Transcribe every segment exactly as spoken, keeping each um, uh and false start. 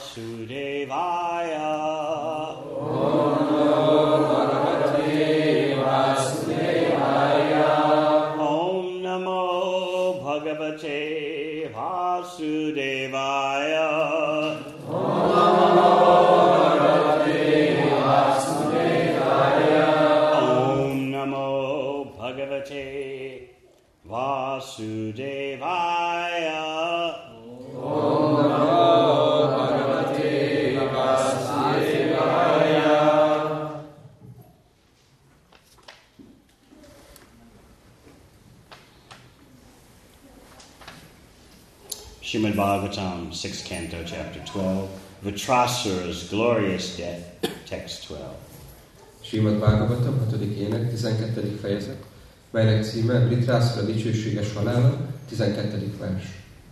Vasudevaya. Om Namo Bhagavate Vasudevaya. Om Namo Bhagavate Vasudevaya. Om Namo Bhagavate Vasudevaya. Om Namo Bhagavate Vasudevaya. Om Namo Bhagavate Vasudevaya. Srimad Bhagavatam, sixth Canto, Chapter twelve, Vitrasura's Glorious Death, Text twelve. Srimad Bhagavatam, hatodik ének, tizenkettedik fejezet, melynek címe Vitrasura dicsőséges halála, tizenkettedik vers.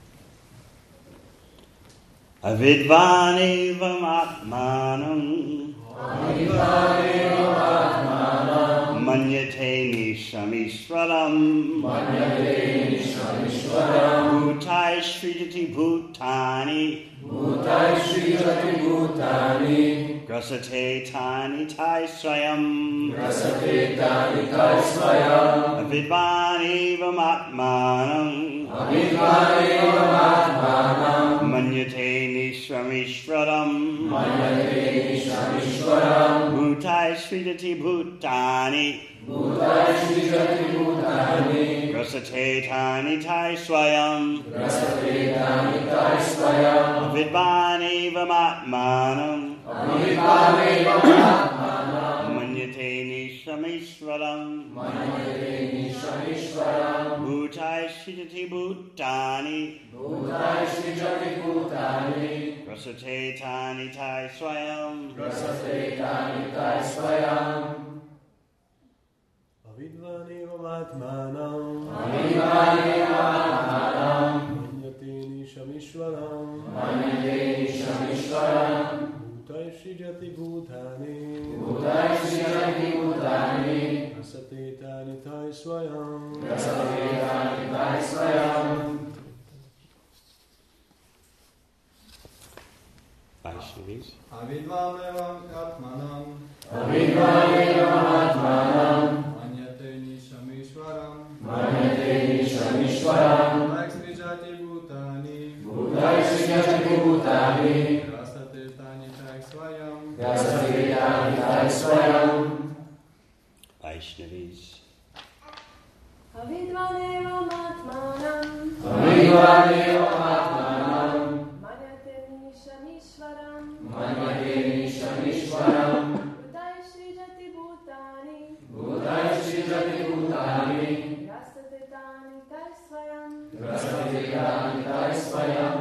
Avidvanevam atmanam Avidvanevam atmanam manyate nishamishwaram Manyate Nishamishwaram Bhutai Srijati Bhutani Bhutai Srijati Bhutani Grasate Tani Taisrayam Rasate Tani Taisvayam Avidvanevam atmanam Avidvanevam atmanam Manyate Nishramishwaram Manyate Nishamishwaram Bhutai Srijati Bhutani Bhutai Srijati Bhutani Grasate Tani Taisrayam Rasate Tani Taisvayam Avidvanevam atmanam Avidvanevam atmanam Manyate Nishamishwaram Manyate Nishamishwaram Bhutai Srijati Bhutani Bhutai Srijati Bhutani Grasate Tani Taisrayam Rasate Tani Taisvayam Avidvanevam atmanam Avidvanevam atmanam Manyate nishamishwaram Manyate Nishamishwaram Bhutai Srijati Bhutani Bhutai Srijati Bhutani Rasate Tani Taisvayam Rasate Tani Taisvayam Vaishnavis. Avidvanevam atmanam Avidvanevam atmanam Manyate nishamishwaram Manyate Nishamishwaram Bhutai Srijati Bhutani Bhutai Srijati Bhutani Rasate Tani Taisvayam Rasate Tani Taisvayam Vaishnavis. Avidvanevam atmanam Avidvanevam atmanam Manyate nishamishwaram Manyate Nishamishwaram Bhutai Srijati Bhutani Bhutai Srijati Bhutani Rasate Tani Taisvayam Rasate Tani Taisvayam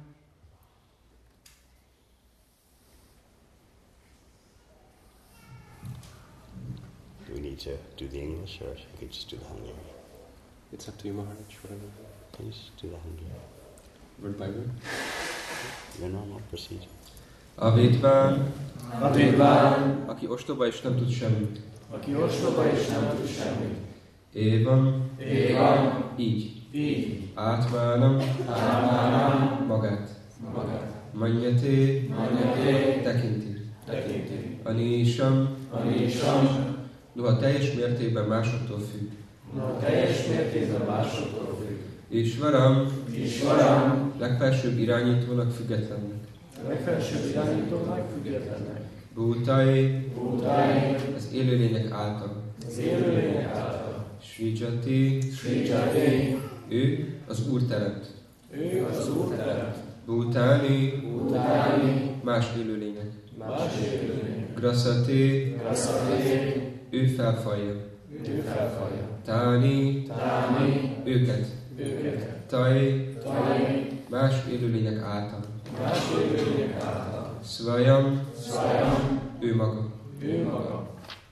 Do we need to do the English or we could just do the Hungarian? It's up to you, Maharaj, whatever. Can you just do the Hungarian? Word by word. Your normal procedure. Avidván, Avidván, aki ostoba és nem tud semmit. aki ostoba és nem tud semmit. Évam, Évam, így. így. Átmánam, Átmánam, magát. magát. Manyate, Manyate, tekinti. tekinti. Anisam, Anisam, noha teljes mértékben másoktól függ. no teljes mértékben másoktól függ. Isvaram, Isvaram, legfelsőbb irányítónak függetlennek. a legfelsőbb irányítónak függetlennek. Bhutai, Bhutai, az élőlények által. az élőlények által. Srijati, Srijati, ő az Úr teremt. ő az Úr teremt. Bhutani, Bhutáni, más élőlények. más élőlények. Grasati, Grasati, ő felfalja. ő felfalja. Táni, Táni, őket. őket. Tai, Taj, más élőlények által. más élőlények által. Svayam, Svayam, ő maga. ő maga.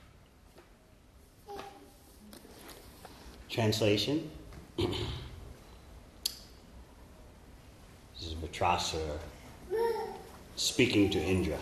Translation. This is Vitrasura speaking to Indra.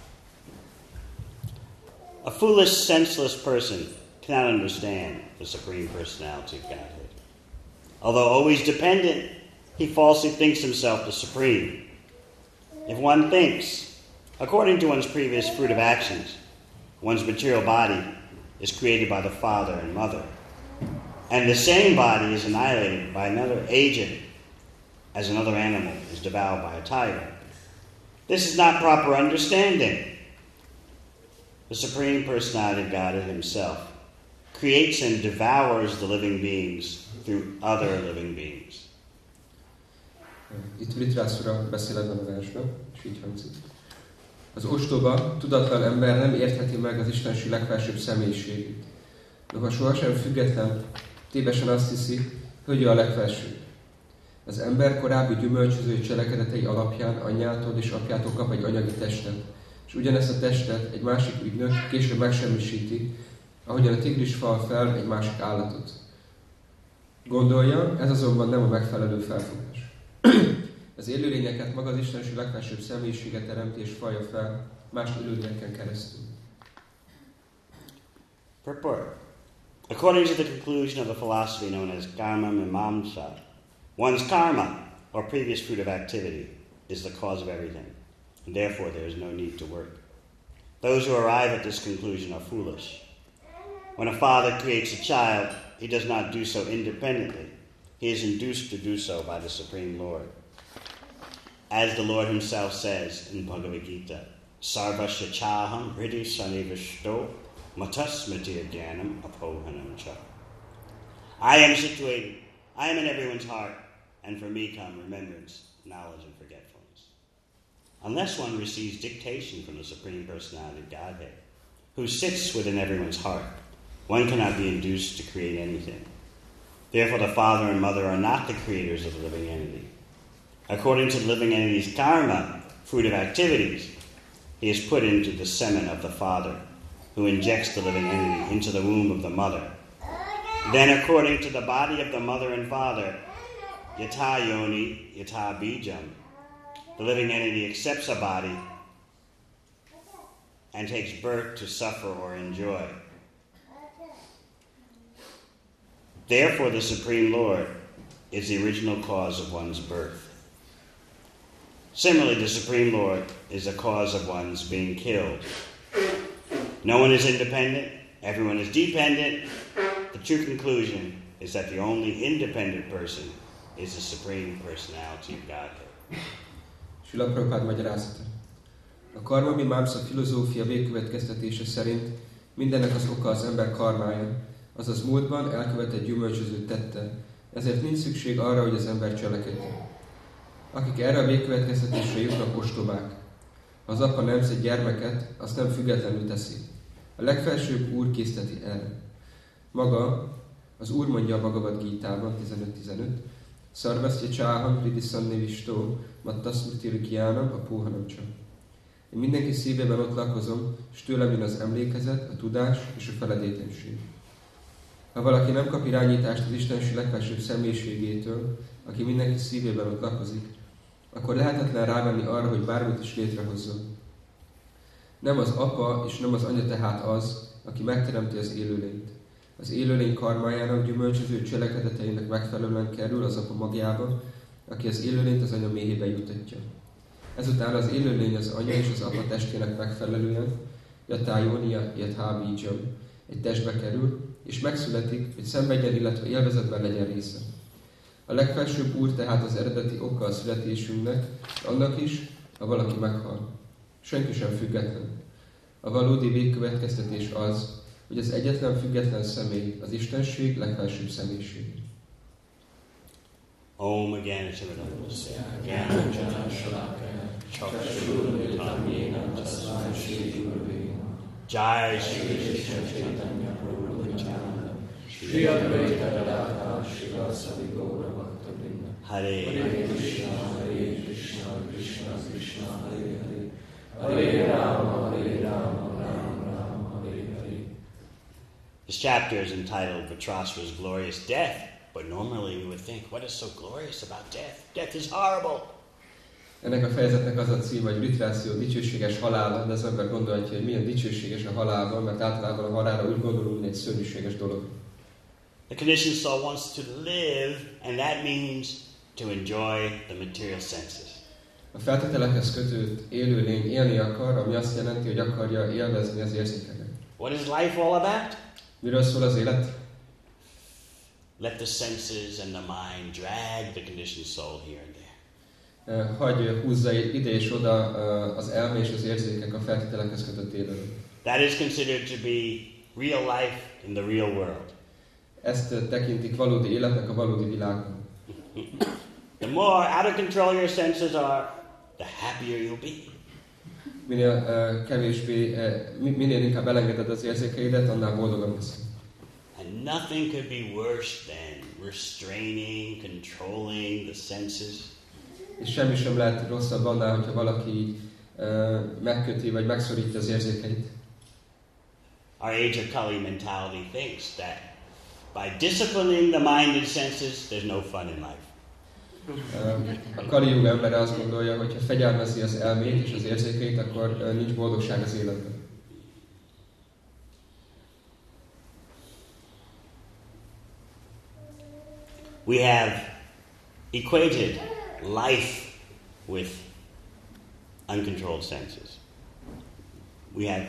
A foolish, senseless person cannot understand the Supreme Personality of Godhead. Although always dependent, he falsely thinks himself the Supreme. If one thinks, according to one's previous fruit of actions, one's material body is created by the father and mother, and the same body is annihilated by another agent, as another animal is devoured by a tiger. This is not proper understanding. The Supreme Personality of Godhead Himself creates and devours the living beings through other living beings. Itt Vritrasura beszél ebben a versben, és így hangzik. Az ostoba, tudatlan ember nem értheti meg az Istenség legfelsőbb személyiségét. Noha sohasem független, tévesen azt hiszi, hogy ő a legfelsőbb. Az ember korábbi gyümölcsöző cselekedetei alapján anyjától és apjától kap egy anyagi testet, és ugyanezt a testet egy másik ügynök később megsemmisíti, ahogyan a tigris fal fel egy másik állatot. Gondolja, ez azonban nem a megfelelő felfogás. Az élőlényeket maga az Istenség legfelsőbb személyisége teremti és falja fel más élőlényeken keresztül. Purport. According to the conclusion of the philosophy known as karma mimamsa, one's karma, or previous fruit of activity, is the cause of everything, and therefore there is no need to work. Those who arrive at this conclusion are foolish. When a father creates a child, he does not do so independently. He is induced to do so by the Supreme Lord. As the Lord Himself says in Bhagavad Gita, Sarvasya chaham hridi sanivishto matasmati jnanam apohanam cha. I am situated, I am in everyone's heart, and for me come remembrance, knowledge, and forgetfulness. Unless one receives dictation from the Supreme Personality of Godhead, who sits within everyone's heart, one cannot be induced to create anything. Therefore the father and mother are not the creators of the living entity. According to the living entity's karma, fruit of activities, he is put into the semen of the father, who injects the living entity into the womb of the mother. Then according to the body of the mother and father, yata yoni, yata bijam, the living entity accepts a body and takes birth to suffer or enjoy. Therefore the Supreme Lord is the original cause of one's birth. Similarly, the Supreme Lord is the cause of one's being killed. No one is independent, everyone is dependent. The true conclusion is that the only independent person is the Supreme Personality of Godhead. Srila Prabhupád magyarázata. A karma mimamsa filozófia végkövetkeztetése szerint mindennek az oka az ember karmája, azaz múltban elkövetett gyümölcsöző tette, ezért nincs szükség arra, hogy az ember cselekedjen. Akik erre a végkövetkeztetésre jutnak, ostobák. Ha az apa nemzett gyermeket, azt nem függetlenül teszi. A legfelsőbb Úr készteti erre. Maga, az Úr mondja a Bhagavad Gitában tizenöt tizenöt, Sarvasya chaham hridi sannivisto mattasmriti jnanam apohanam cha. Én mindenki szívében ott lakozom, és tőlem jön az emlékezet, a tudás és a feledékenység. Ha valaki nem kap irányítást az Istenség legfelsőbb személyiségétől, aki mindenki szívében ott lakozik, akkor lehetetlen rávenni arra, hogy bármit is létrehozzon. Nem az apa és nem az anya tehát az, aki megteremti az élőlényt. Az élőlény karmájának gyümölcsöző cselekedeteinek megfelelően kerül az apa magjába, aki az élőlényt az anya méhébe jutatja. Ezután az élőlény az anya és az apa testének megfelelően, jatájónia, jathábícsam, egy testbe kerül, és megszületik, hogy szenvedjen, illetve élvezetben legyen része. A legfelsőbb Úr tehát az eredeti oka a születésünknek, annak is, ha valaki meghal. Senki sem független. A valódi végkövetkeztetés az, hogy az egyetlen független személy az Istenség legfelsőbb személyiség. Om again, again, Jai Shri Chaitanya Prabhu Nityananda Shri Advaita Gadadhar Srivasadi Gaura Bhakta Vrinda Hare Krishna Hare Krishna Krishna Krishna Hare Hare Hare Rama Hare Rama Rama Rama Hare Hare. This chapter is entitled Vritrasura's Glorious Death, but normally we would think, what is so glorious about death? Death is horrible. Ennek a fejezetnek az a cím, hogy Vritrasura dicsőséges halála, de az ember gondolhatja, hogy milyen dicsőséges a halálban, mert általában a halálra úgy gondolunk, mint egy szörnyűséges dolog. The conditioned soul wants to live, and that means to enjoy the material senses. A feltételekhez kötött élőlény élni akar, ami azt jelenti, hogy akarja élvezni az érzékeket. What is life all about? Miről szól az élet? Let the senses and the mind drag the conditioned soul here and there. Hagy húzza ide és oda az elme és az érzékek a feltételekhez kötött élőlény. That is considered to be real life in the real world. Ezt tekintik valódi életnek a valódi világban. The more out of control your senses are, the happier you'll be. Minél uh, kevésbé, uh, minél inkább elengeded az érzékeidet, annál boldogabb leszel. And nothing could be worse than restraining, controlling the senses. És semmi sem lehet rosszabb annál, hogyha valaki uh, megköti vagy megszorítja az érzékeit. Our age of Kali mentality thinks that by disciplining the mind and senses, there's no fun in life. A Kali Yuga embere azt gondolja, hogy ha fegyelmezi az elmét és az érzékeit, akkor nincs boldogság az életben. We have equated life with uncontrolled senses. We have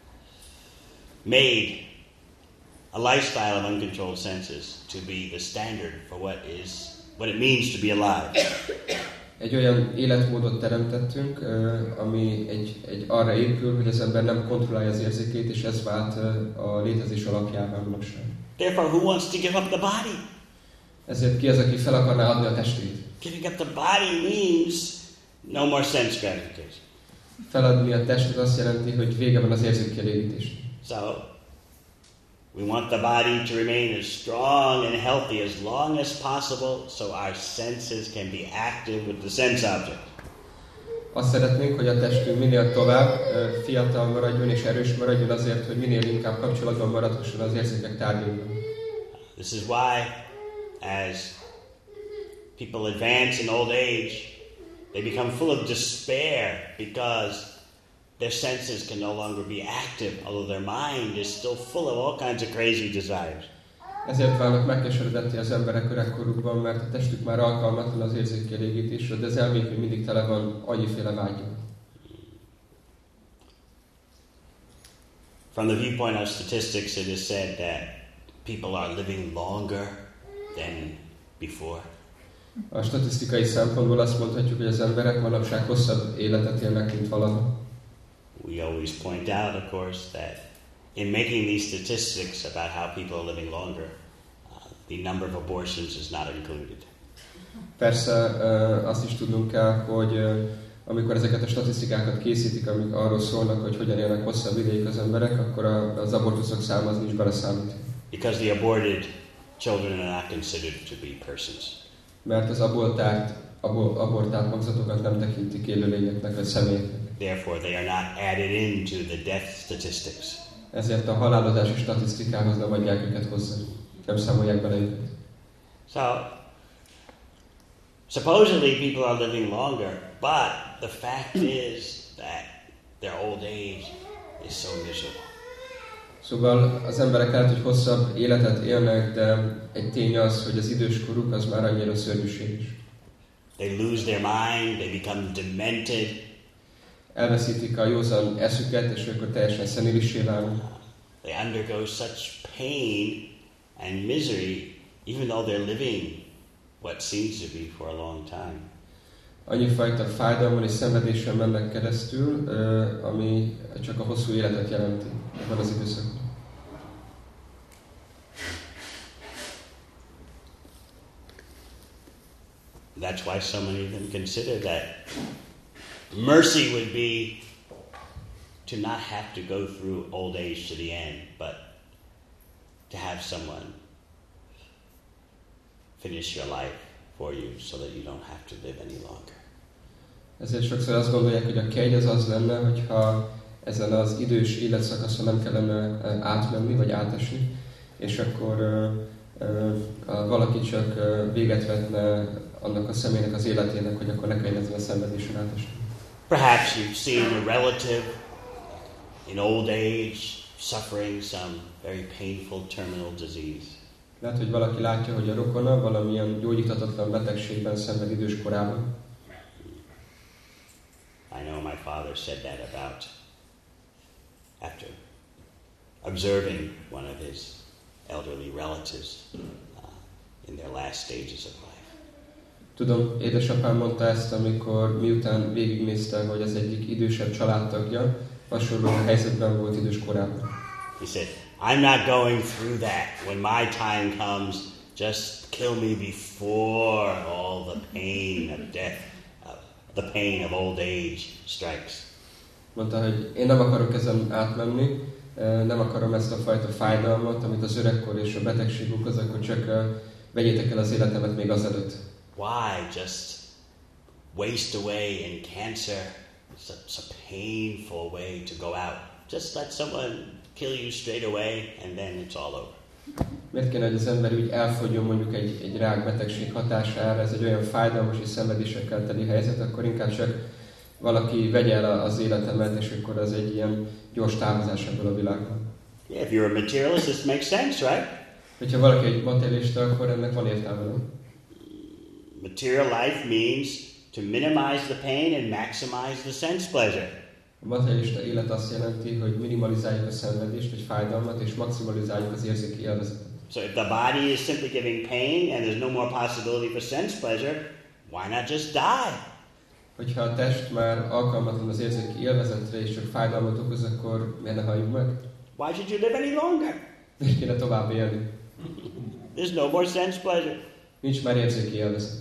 made a lifestyle of uncontrolled senses to be the standard for what is what it means to be alive. Egy olyan életmódot teremtettünk, ami egy, egy arra épül, hogy az ember nem kontrollálja az érzékét, és ez vált a létezés alapjává manapság. Therefore, who wants to give up the body? Ezért ki az, aki fel akarná adni a testét? Giving up the body means no more sense gratification. Feladni a testet azt jelenti, hogy vége van az érzékkielégítésnek. So, we want the body to remain as strong and healthy as long as possible so our senses can be active with the sense object. Azt szeretnénk, hogy a testünk minél tovább fiatal maradjon és erős maradjon azért, hogy minél inkább kapcsolatban maradhasson az érzékek tárgyaival. This is why, as people advance in old age, they become full of despair because their senses can no longer be active, although their mind is still full of all kinds of crazy desires. Ezért válnak megkeseredetté az emberek öregkorukban, mert a testük már alkalmatlan az érzékkielégítésre, de az elmék még mindig tele van annyiféle vágyon. From the viewpoint of statistics, it is said that people are living longer than before. A statisztikai szempontból azt mondhatjuk, hogy az emberek manapság hosszabb életet élnek, mint valaha. We always point out, of course, that in making these statistics about how people are living longer, uh, the number of abortions is not included. Persze azt is tudnunk kell, hogy amikor ezeket a statisztikákat készítik, amik arról szólnak, hogy hogyan élnek hosszabb ideig az emberek, akkor az abortuszok száma az nincs beleszámítva. Because the aborted children are not considered to be persons. Mert az abortált, abor, abortált magzatokat nem tekintik élőlényeknek vagy személyeknek. Therefore, they are not added into the death statistics. Ezért a halálozási statisztikához nem adják őket hozzá. Nem számolják bele őket. So, supposedly people are living longer, but the fact is that their old age is so miserable. Szóval az emberek lehet, hogy hosszabb életet élnek, de egy tény az, hogy az időskoruk az már annyira szörnyűséges. They lose their mind, they become demented. Elveszítik a józan eszüket, és akkor teljesen szenilissé válnak. They undergo such pain and misery, even though they're living what seems to be for a long time. Annyi fajta fájdalmon és szenvedésen mennek keresztül, ami csak a hosszú életet jelenti ebben az időszakban. That's why so many of them consider that mercy would be to not have to go through old age to the end, but to have someone finish your life for you so that you don't have to live any longer. Ezért sokszor azt gondolják, hogy a kegy az az lenne, hogyha ezen az idős életszakaszon nem kellene átmenni, vagy átesni, és akkor uh, uh, valaki csak uh, véget vetne annak a személynek az életének, hogy akkor ne kelljen ezen a szenvedésen átesni. Perhaps you've seen a relative in old age suffering some very painful terminal disease. Lehet, hogy valaki látja, hogy a rokona valamilyen gyógyíthatatlan betegségben szenved idős korában. I know my father said that about after observing one of his elderly relatives uh, in their last stages of life. Tudom, édesapám mondta ezt, amikor miután végignézte, hogy az egyik idősebb családtagja hasonló helyzetben volt idős korában. He said, I'm not going through that. When my time comes, just kill me before all the pain of death, uh, the pain of old age strikes. Mondta, hogy én nem akarok ezen átmenni, nem akarom ezt a fajta fájdalmat, amit az öregkor és a betegség okoz, akkor csak vegyétek el az életemet még azelőtt. Why just waste away in cancer? It's a, it's a painful way to go out. Just let someone kill you straight away and then it's all over. Miért kéne, hogy az ember úgy elfogyjon mondjuk egy, egy rákbetegség hatására, ez egy olyan fájdalmas és szenvedésekkel teli helyzet, akkor inkább csak valaki vegye el az életemet, és akkor az egy ilyen gyors távozás ebből a világból. Yeah, if you're a materialist, this makes sense, right? Hogyha valaki egy materialista, akkor ennek van értelme, nem? Material life means to minimize the pain and maximize the sense pleasure. A materialista élet azt jelenti, hogy minimalizáljuk a szenvedést, vagy fájdalmat, és maximalizáljuk az érzéki élvezetet. So if the body is simply giving pain and there's no more possibility for sense pleasure, why not just die? Hogyha a test már alkalmatlan az érzéki élvezetre, és csak fájdalmat okoz, akkor miért ne halljunk meg? Why should you live any longer? Miért kéne tovább élni? There's no more sense pleasure. Nincs már érzéki élvezet.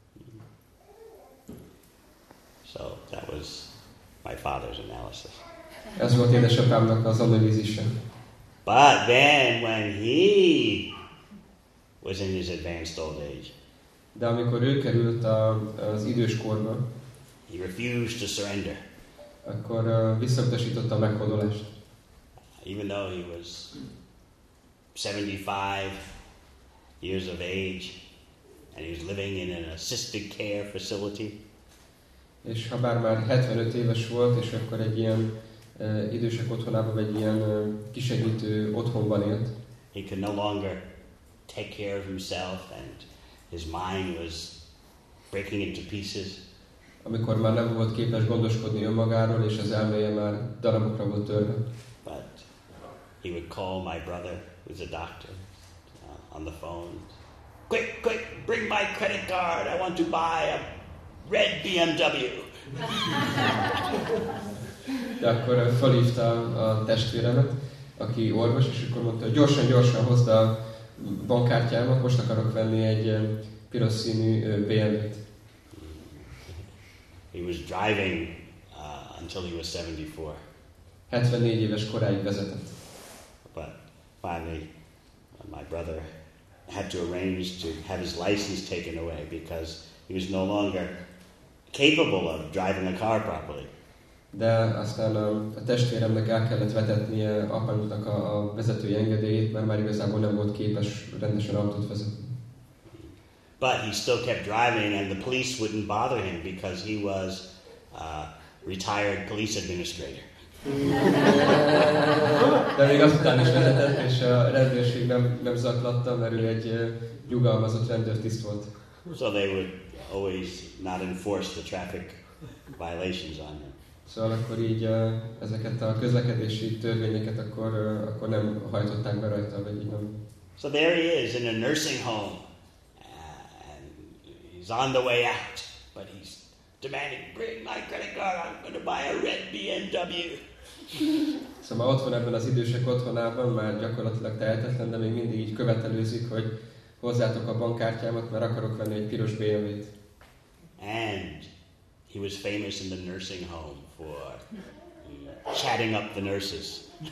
So that was my father's analysis. Ez volt édesapámnak az analízise. But then when he was in his advanced old age, De amikor ő került a, az idős korba, he refused to surrender. akkor uh, visszautasította a meghódolást. Even though he was seventy-five years of age and he was living in an assisted care facility, És ha bár már hetvenöt éves volt, és akkor egy ilyen uh, idősek otthonában, vagy egy ilyen uh, kisegítő otthonban élt, he could no longer take care of himself and his mind was breaking into pieces. amikor már nem volt képes gondoskodni önmagáról, és az elméje már darabokra volt törve. But he would call my brother, who's a doctor, uh, on the phone. Quick, quick, bring my credit card. I want to buy a red B M W. De akkor felhívta a testvéremet, aki orvos, és akkor mondta, hogy gyorsan, gyorsan hozd a bankkártyámat, most akarok venni egy piros színű bé em vé-t. He was driving uh, until he was seventy-four. hetvennégy éves koráig vezetett. But finally, uh, my brother had to arrange to have his license taken away because he was no longer capable of driving a car properly. De aztán a, a testvéremnek el kellett vetetnie apámnak a, a vezetői engedélyét, mert már igazából nem volt képes rendesen autót vezetni. But he still kept driving and the police wouldn't bother him because he was a retired police administrator. De még azután is vezetett, és a rendőrség nem, nem zaklatta, mert ő egy uh, nyugalmazott rendőrtiszt volt. So they would always not enforce the traffic violations on him. Szóval akkor így uh, ezeket a közlekedési törvényeket akkor, uh, akkor nem hajtották be rajta, vagy így nem. So there he is in a nursing home. And he's on the way out, but he's demanding, bring my credit card, I'm going to buy a red B M W. Szóval ott van ebben az idősek otthonában, már gyakorlatilag tehetetlen, de még mindig így követelőzik, hogy hozzátok a bankkártyámat, mert akarok venni egy piros bé em vé-t. And he was famous in the nursing home for chatting up the nurses.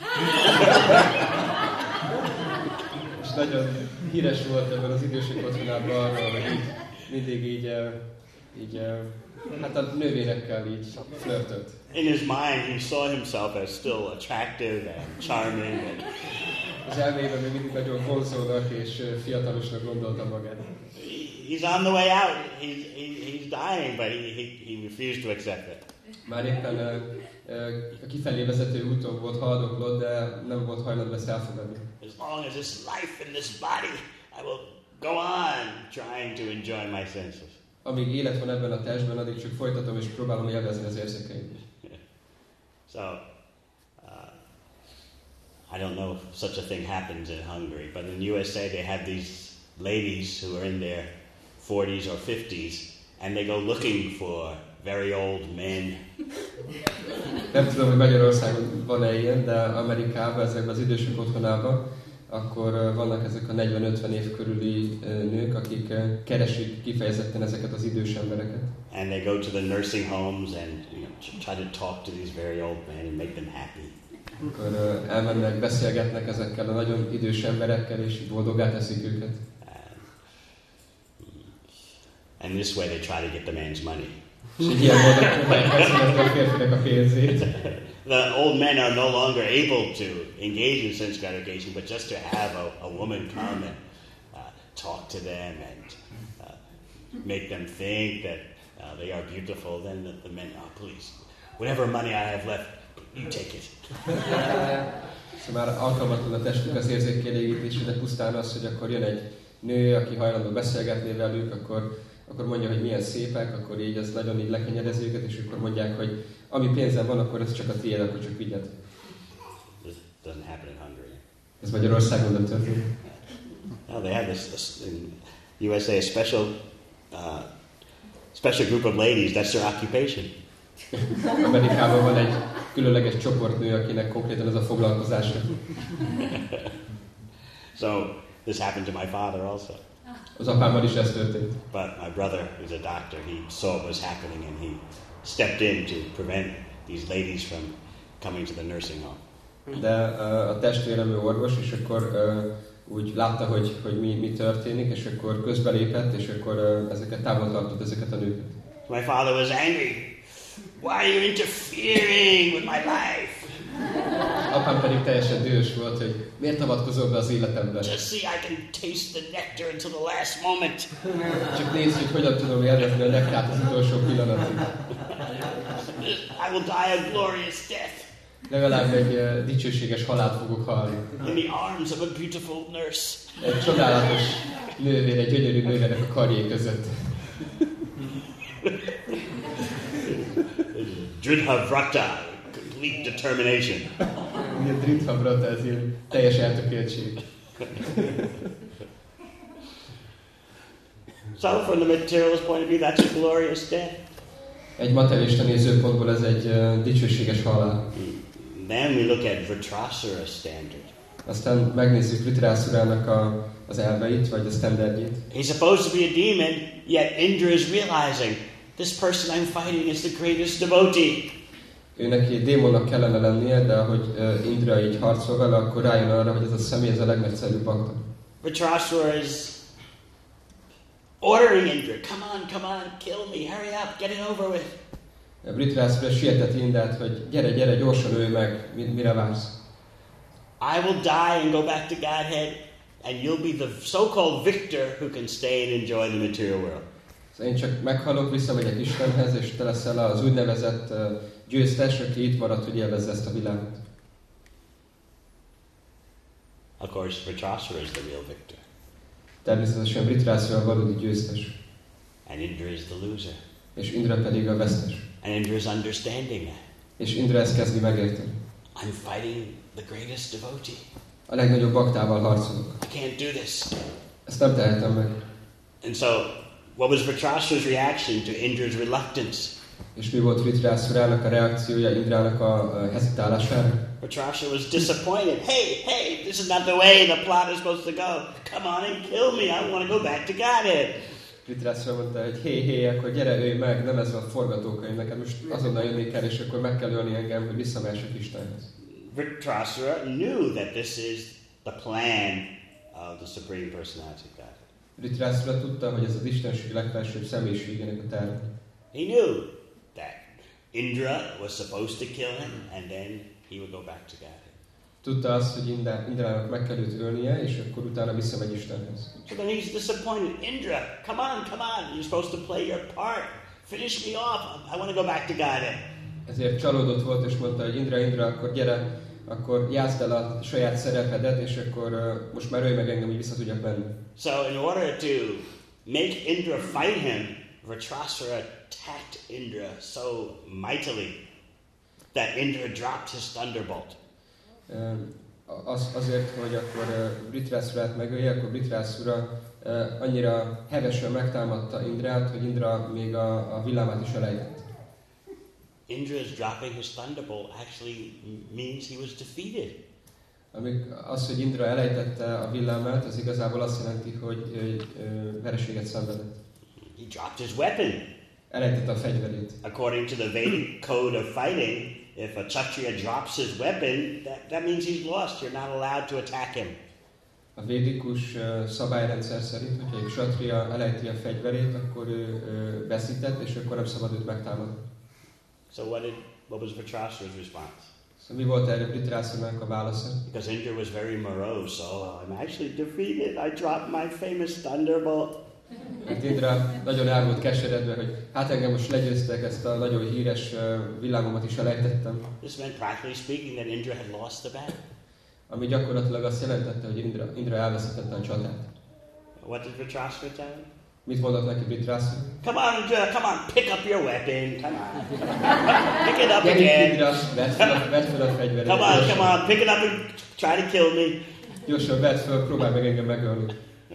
És nagyon híres volt ebben az idősek otthonában arról, hogy így, mindig így, uh, így uh, hát a nővérekkel így flörtölt. In his mind, he saw himself as still attractive and charming. And Az elméjében még mindig nagyon vonzónak és uh, fiatalosnak gondolta magát. he's on the way out. He's, he, he's dying, but he, he, he refused to accept it. Már éppen uh, uh, a kifelé vezető úton volt, haldoklott, de nem volt hajlandó ezt elfogadni. As long as there's life in this body, I will go on trying to enjoy my senses. amíg élet van ebben a testben, addig csak folytatom és próbálom élvezni az érzékeim. So, uh, I don't know if such a thing happens in Hungary, but in U S A they have these ladies who are in their forties or fifties, and they go looking for very old men. Nem tudom, hogy Magyarországon van-e ilyen, de Amerikában, ezekben az idősek otthonában, akkor vannak ezek a negyven-ötven év körüli nők, akik keresik kifejezetten ezeket az idős embereket. And they go to the nursing homes and you know, try to talk to these very old men and make them happy. Akkor elmennek, beszélgetnek ezekkel a nagyon idős emberekkel, és boldoggá teszik őket. And this way they try to get the man's money. És így ilyen módon próbálják megszerezni a férfinek a pénzét. The old men are no longer able to engage in sense gratification, but just to have a, a woman come and uh, talk to them and uh, make them think that uh, they are beautiful, then the, the men, oh please, whatever money I have left, you take it. Szóval már alkalmatlan a testük az érzékkielégítésére, pusztán az, hogy akkor jön egy nő, aki hajlandó beszélgetni velük, akkor, akkor mondja, hogy milyen szépek, akkor így az nagyon így lekenyerezi őket, és akkor mondják, hogy ami pénzem van, akkor ez csak a tiéd, akkor csak vigyed. This doesn't happen in Hungary. Ez Magyarországon nem történik. No, they have this, this in U S A a special, uh, special group of ladies. That's their occupation. Amerikában van egy különleges csoportnő, akinek konkrétan ez a foglalkozása. So this happened to my father also. Az apámmal is ez történt. But my brother, who's a doctor, he saw what was happening and he stepped in to prevent these ladies from coming to the nursing home. De uh, a testvérem ő orvos, és akkor uh, úgy látta, hogy, hogy mi, mi történik, és akkor közbelépett, és akkor uh, ezeket távol tartott, ezeket a nőket. My father was angry. Why are you interfering with my life? Apám pedig teljesen dühös volt, hogy miért avatkozol be az életembe. Just see, I can taste the nectar until the last moment. Csak nézd, hogy hogyan tudom élvezni a nektárt az utolsó pillanatig. I will die a glorious death. Legalább egy uh, dicsőséges halált fogok halni. In the arms of a beautiful nurse. Egy csodálatos nővér, egy gyönyörű nővérnek a karjai között. Dridha Vrata, complete determination. Ilyen Dridha Vrata, ez ilyen teljes eltökéltség. So from the materialist point of view, that's a glorious death. Egy materialista nézőpontból ez egy uh, dicsőséges halál. Then we look at Vritrasura standard. Aztán megnézzük Vritrasurának a, az elveit, vagy a standardjét. He's supposed to be a demon, yet Indra is realizing this person I'm fighting is the greatest devotee. Ő neki démonnak kellene lennie, de ahogy uh, Indra így harcol vele, akkor rájön arra, hogy ez a személy ez a legnagyszerűbb bakta. Vritrasura is ordering Indra, come on, come on, kill me, hurry up, get it over with. Vritrasura sietett Indrát, hogy gyere, gyere, gyorsan ölj meg, mire vársz? I will die and go back to Godhead, and you'll be the so-called victor who can stay and enjoy the material world. Szóval én csak meghalok, visszamegyek Istenhez, és te leszel az úgynevezett uh, győztes, aki itt marad, hogy élvezze ezt a világot. Of course, Vritrasura is the real victor. Természetesen Vritrasura a valódi győztes. And Indra is the loser. És Indra pedig a vesztes. And Indra is understanding that. És Indra ezt kezdi megérteni. I'm fighting the greatest devotee. A legnagyobb baktával harcolok. I can't do this. Ezt nem tehetem meg. And so, what was Vritrasura's reaction to Indra's reluctance? És mi volt Vritrasurának a reakciója Indrának a hesitálására? Vritrasura was disappointed. Hey, hey, this is not the way the plot is supposed to go. Come on and kill me. I want to go back to Godhead. Vritrasura mondta, hogy hé, hé, akkor gyere, ölj meg, nem ez a forgatókönyv, neked most azonnal jönni kell, és akkor meg kell ölni engem, hogy visszamehessek Istenhez. Vritrasura knew that this is the plan of the Supreme Personality of God. Vritrasura tudta, hogy ez az Istenség legfelsőbb személyiségének a terve. He knew that Indra was supposed to kill him, and then he would go back to God. Tudta azt, hogy Indrának meg kell őt ölnie, és akkor utána visszamegy Istenhez. So then he's disappointed. Indra, come on, come on. You're supposed to play your part. Finish me off. I want to go back to God. Ezért csalódott volt, és mondta, hogy Indra, Indra, akkor gyere, akkor játszd el a saját szerepedet, és akkor uh, most már ölj meg engem, hogy vissza tudjak menni. So in order to make Indra fight him, Vritrasura attacked Indra so mightily that Indra dropped his thunderbolt. Ö, Az, azért, hogy akkor uh, Vritrasurát megölje, akkor Vritrasura uh, annyira hevesen megtámadta Indrát, hogy Indra még a, a villámát is elejtett. Indra's dropping his thunderbolt actually means he was defeated. Amik, az, hogy Indra elejtette a villámát, az igazából azt jelenti, hogy uh, uh, vereséget szenvedett. He dropped his weapon. Elejtette a fegyverét. According to the Vedic code of fighting, if a Kshatriya drops his weapon, that, that means he's lost. You're not allowed to attack him. A védikus uh, szabályrendszer szerint, hogyha egy kshatriya elejti a fegyverét, akkor ő uh, veszített, és akkor nem szabad őt megtámadni. So what did what was Vritrasura's response? Szóval mi volt erre Vritrasurának a válasza? Because Indra was very morose. Oh, I'm actually defeated. I dropped my famous thunderbolt. Mert Indra nagyon el volt keseredve, hogy hát engem most legyőztek, ezt a nagyon híres uh, villámomat is elejtettem. This meant practically speaking that Indra had lost the battle. Ami gyakorlatilag azt jelentette, hogy Indra, Indra elveszítette a csatát. What did Vritrasura tell him? Mit mondott neki Vritrasura? Come on, Indra, come on, pick up your weapon. Come on. Pick it up Gyerünk again. Indra, vedd fel a, vedd fel a fegyveret. Come on, come on, pick it up and try to kill me. Gyorsan vedd fel, próbálj meg engem megölni.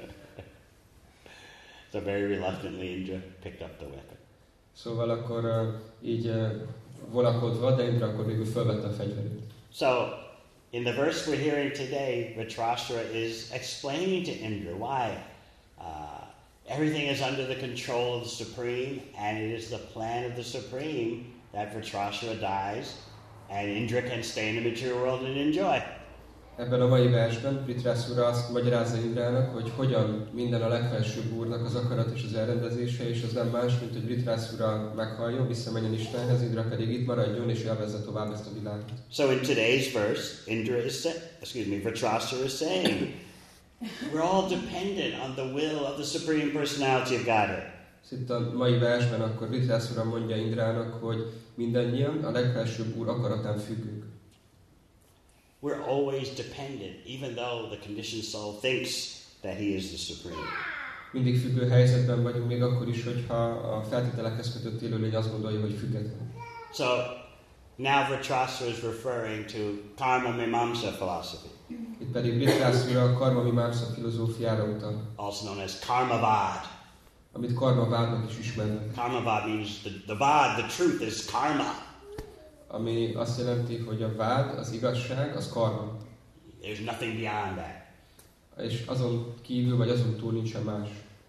So very reluctantly Indra picked up the weapon. Szóval akkor uh, így uh, vonakodva, de Indra akkor végül felvette a fegyverét. So, in the verse we're hearing today, Vritrasura is explaining to Indra why uh, everything is under the control of the Supreme, and it is the plan of the Supreme that Vritrasura dies, and Indra can stay in the material world and enjoy. Ebben a mai versben Vritrasura azt magyarázza Indrának, hogy hogyan minden a legfelsőbb úrnak az akarat és az elrendezése, és az nem más, mint hogy Vritrasura meghalljon, visszamenjen Istenhez, Indra pedig itt maradjon és élvezze tovább ezt a világot. So in today's verse, Indra is sa- excuse me, Vritrasura is saying, we're all dependent on the will of the Supreme Personality of Godhead. Itt a mai versben akkor Vritrasura mondja Indrának, hogy mindannyian a legfelsőbb úr akaratán függünk. We're always dependent, even though the conditioned soul thinks that he is the Supreme. Mindig függő helyzetben vagyunk, még akkor is, hogyha a feltételekhez kötött élőlény azt gondolja, hogy független. So now Vritrasura is referring to Karma Mimamsa philosophy, Itt pedig Vritrasura a karma mimamsa filozófiára utal, also known as Karmavad. amit karmavádnak is ismernek. Karmavad means the, the vad, the truth is karma. Ami azt jelenti, hogy a vád, az igazság, az karma. There's nothing beyond that. És azon kívül, vagy azon túl nincsen más.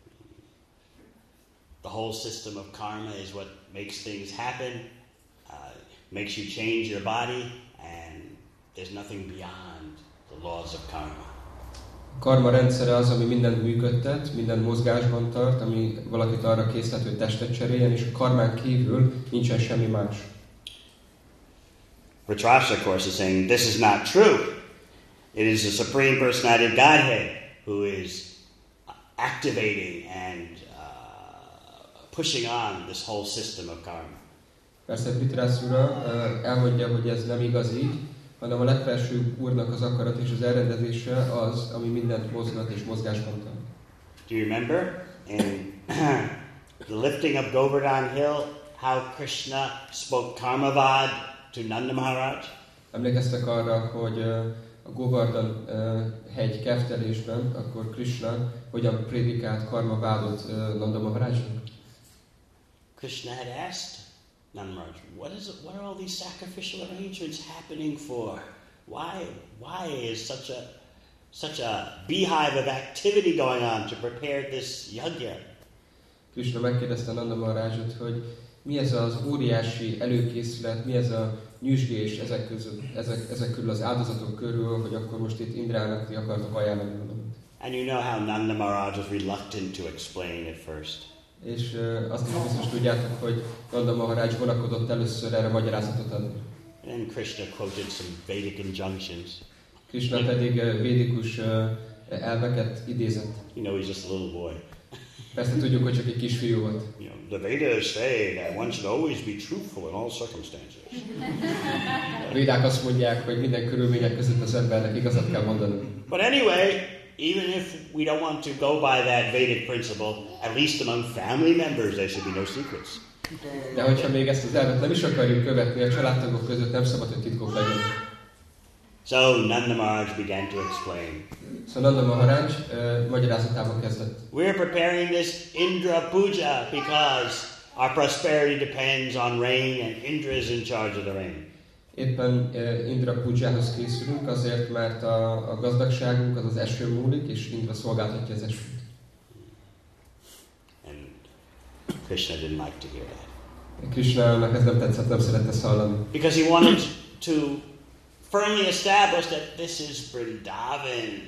The whole system of karma is what makes things happen, uh, makes you change your body, and there's nothing beyond the laws of karma. A karma rendszere az, ami mindent működtet, mindent mozgásban tart, ami valakit arra készlet, hogy testet cseréljen, és a karmán kívül nincsen semmi más. Vritrasura, of course, is saying this is not true. It is the Supreme Personality of Godhead who is activating and uh, pushing on this whole system of karma. Persze Vritrasura elmondja, hogy ez nem igaz így, hanem a legfelsőbb úrnak az akarat és az elrendezése az, ami mindent mozgat és mozgásban tart. Do you remember in the lifting of Govardhan Hill how Krishna spoke Karmavad to Nanda Maharaj? Emlékeztek arra, hogy a Govardhan hegy keftelésben akkor Krishna hogyan prédikált karmavádot Nanda Maharajnak? Krishna had asked Nanda Maharaj, what is it, what are all these sacrificial arrangements happening for? Why why is such a such a beehive of activity going on to prepare this yajna? Krishna megkérdezte Nanda Maharajot, hogy mi ez az óriási előkészület, mi ez a nyüzsgés ezek közül, ezek, ezek körül az áldozatok körül, hogy akkor most itt Indrának ti akartok ajánlani valamit. And you know how Nanda Maharaj was reluctant to explain it first. És uh, azt is biztos tudjátok, hogy Nanda Maharaj vonakodott először erre magyarázatot adni. And then Krishna quoted some Vedic injunctions. Krishna pedig uh, védikus uh, elveket idézett. You know, he's just a little boy. Persze tudjuk, hogy csak egy kisfiú volt. You know, the Vedas say that one should always be truthful in all circumstances. A védák azt mondják, hogy minden körülmények között az embernek igazat kell mondani. But anyway, even if we don't want to go by that Vedic principle, at least among family members there should be no secrets. De hogyha még ezt az elvet nem is akarjuk követni, a családtagok között nem szabad, hogy titkok legyen. So Nanda Maharaj began to explain. Szóval Nanda Maharaj uh, magyarázatában kezdett. We're preparing this Indra Puja because our prosperity depends on rain and Indra is in charge of the rain. Éppen uh, Indra Pujához készülünk azért, mert a, a gazdagságunk az az eső múlik, és Indra szolgáltatja az esőt. And Krishna didn't like to hear that. Krishnának ez nem tetszett, nem szerette hallani. Because he wanted to firmly establish that this is Vrindavan.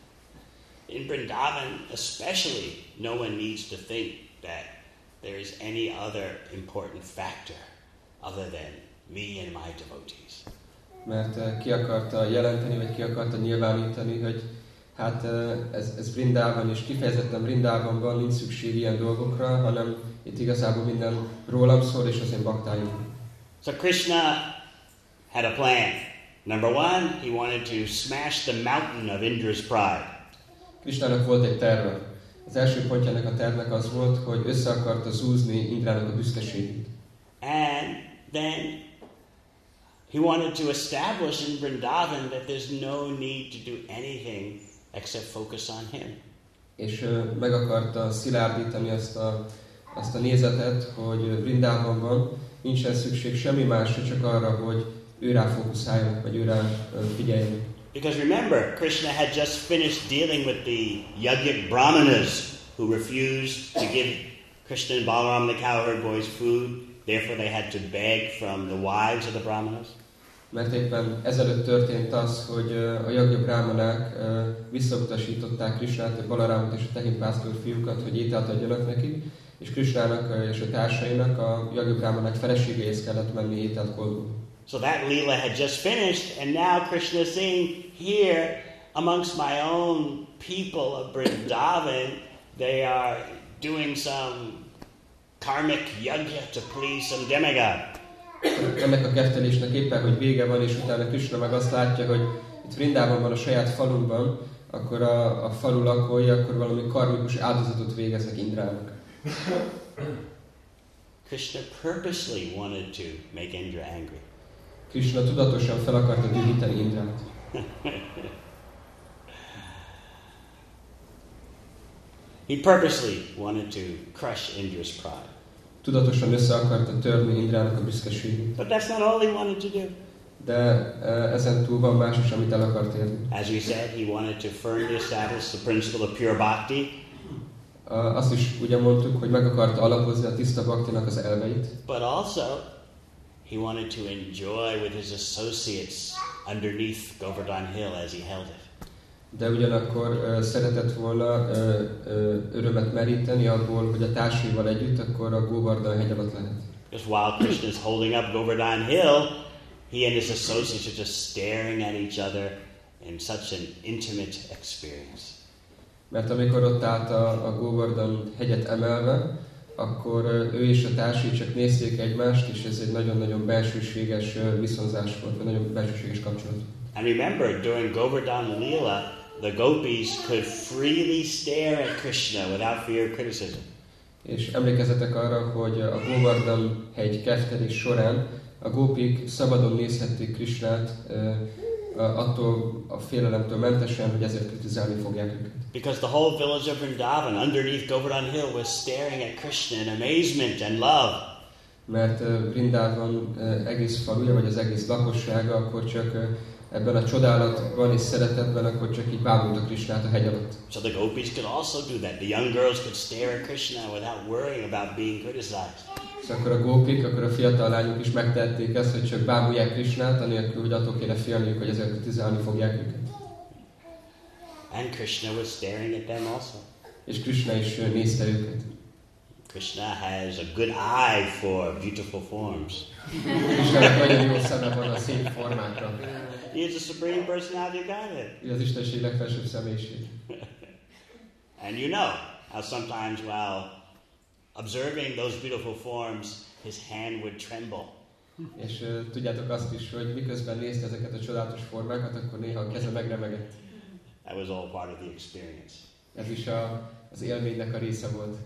In Vrindavan especially, no one needs to think that there is any other important factor other than me and my devotees. Mert uh, ki akarta jelenteni, vagy ki akarta nyilvánítani, hogy hát uh, ez, ez Vrindavan, és kifejezetten Vrindavanban nincs szükség ilyen dolgokra, hanem itt igazából minden rólam szól, és az én baktáim. So Krishna had a plan. Number one, he wanted to smash the mountain of Indra's pride. Krishnának volt egy terve. Az első pontja ennek a tervnek az volt, hogy össze akarta zúzni Indrának a büszkeségét. And then he wanted to establish in Vrindavan that there's no need to do anything except focus on him. És uh, meg akarta szilárdítani azt a, azt a nézetet, hogy Vrindavanban nincsen szükség semmi másra, csak arra, hogy ő rá fókuszáljon, vagy ő rá uh, figyeljen. Because remember, Krishna had just finished dealing with the Yajnik Brahmanas who refused to give Krishna and Balaram, the cowherd boys, food. Therefore they had to beg from the wives of the Brahmanas. Mert éppen ezelőtt történt az, hogy uh, a Yajna Brahmanák uh, visszautasították Krishnát, Balarámot és a tehénpásztor fiúkat, hogy ételt adjanak nekik, és Krishnának uh, és a társainak, a Yajna Brahmanák feleségeihez kellett menni ételt koldulni. So that Leela had just finished, and now Krishna is saying, here, amongst my own people of Vrindavan, they are doing some karmic yajna to please some demigod. Ennek a kettelésnek éppen, hogy vége van, és utána Krishna meg azt látja, hogy itt Vrindavanban, a saját falunkban, akkor a, a falu lakói akkor valami karmikus áldozatot végeznek Indrának. Krishna purposely wanted to make Indra angry. Krishna tudatosan fel akarta dühíteni Indrát. He purposely wanted to crush Indra's pride. Tudatosan össze akarta törni Indrának a büszkeségét. But that's not all he wanted to do. De ezen túl van más is, amit el akart érni. As we said, he wanted to firmly establish the principle of pure bhakti. Azt is ugye mondtuk, hogy meg akarta alapozni a tiszta bhaktinak az elveit. But also, he wanted to enjoy with his associates underneath Govardhan Hill as he held it. De ugyanakkor uh, szeretett volna uh, uh, örömet meríteni abból, hogy a társaival együtt akkor a Govardhan hegy alatt lehet. Because while Krishna is holding up Govardhan Hill, he and his associates are just staring at each other in such an intimate experience. Mert amikor ott állt a, a Govardhan hegyet emelve, akkor uh, ő és a társai csak nézték egymást, és ez egy nagyon-nagyon bensőséges uh, viszonzás volt, vagy nagyon bensőséges kapcsolat. And remember, during Govardhan Leela, the gopis could freely stare at Krishna without fear of criticism. És emlékezzetek arra, hogy a Govardhan hegy kettelés során a gópik szabadon nézhették Krishnát uh, attól a félelemtől mentesen, hogy ezért kritizálni fogják őket. Because the whole village of Vrindavan underneath Govardhan Hill was staring at Krishna in amazement and love. Mert uh, Vrindavan uh, egész faluja, vagy az egész lakossága akkor csak uh, ebben a csodálatban és szeretetben akkor csak így bámulta Krishnát a hegy alatt. So the gopis could also do that. The young girls could stare at Krishna without worrying about being criticized. Szóval akkor a gópik, akkor a fiatal lányok is megtették ezt, hogy csak bámulják Krishnát, anélkül, hogy attól kéne félniük, hogy ezért kritizálni fogják őket. And Krishna was staring at them also. És Krishna is nézte őket. Krishna has a good eye for beautiful forms. Krishnának nagyon jó szeme van a szép formákra. He is the Supreme Personality of Godhead. Ő az Istenség legfelsőbb személyiség. And you know how sometimes while observing those beautiful forms, his hand would tremble. És uh, tudjátok azt is, hogy miközben nézte ezeket a csodálatos formákat, akkor néha a keze megremegett. That was all part of the experience. Ez is a, az élménynek a része volt.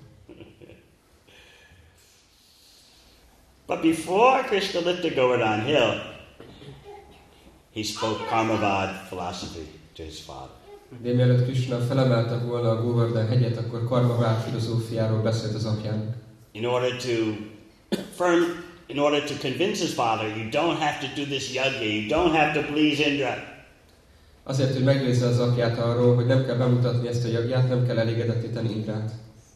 But before Krishna lifted Govardhan Hill, he spoke Karmavad philosophy to his father. De mielőtt Krishna felemelte volna a Govardhan hegyet, akkor Karmavad filozófiáról beszélt az apjának. In order to firm, in order to convince his father, you don't have to do this yajna, you don't have to please Indra. Azért, hogy meggyőzze az apját arról, hogy nem kell bemutatni ezt a jagját, nem kell elégedetté tenni Indrát.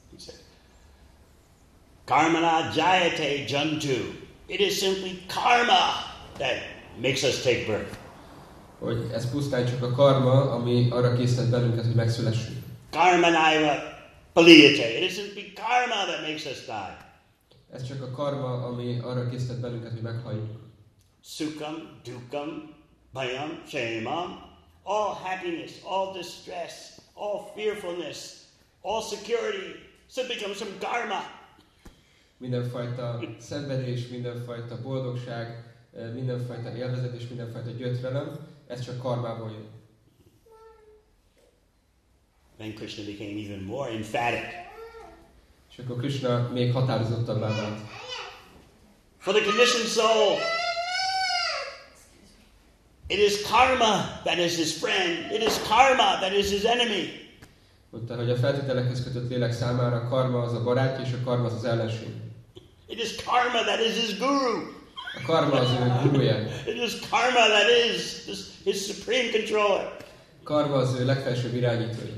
Karmana jayate jantu. It is simply karma that makes us take birth. Hogy ez pusztán csak a karma, ami arra késztet bennünket, hogy megszülessünk. Karmanaiva paliyate. It is simply karma that makes us die. Ez csak a karma, ami arra késztet bennünket, hogy meghalljunk. Sukham, dukkham, bhayam, shamam. All happiness, all distress, all fearfulness, all security simply comes from karma. Mindenfajta szenvedés, mindenfajta boldogság, mindenfajta élvezet és mindenfajta gyötrelem, ez csak karmából jön. Then Krishna became even more emphatic. És akkor Krishna még határozottabbá vált. For the conditioned soul, it is karma that is his friend. It is karma that is his enemy. Mondta, hogy a feltételekhez kötött lélek számára a karma az a barátja, és a karma az az ellenség. It is karma that is his guru. A karma az ő gurúja. It is karma that is his, his supreme controller. Karma az ő legfelsőbb irányítója.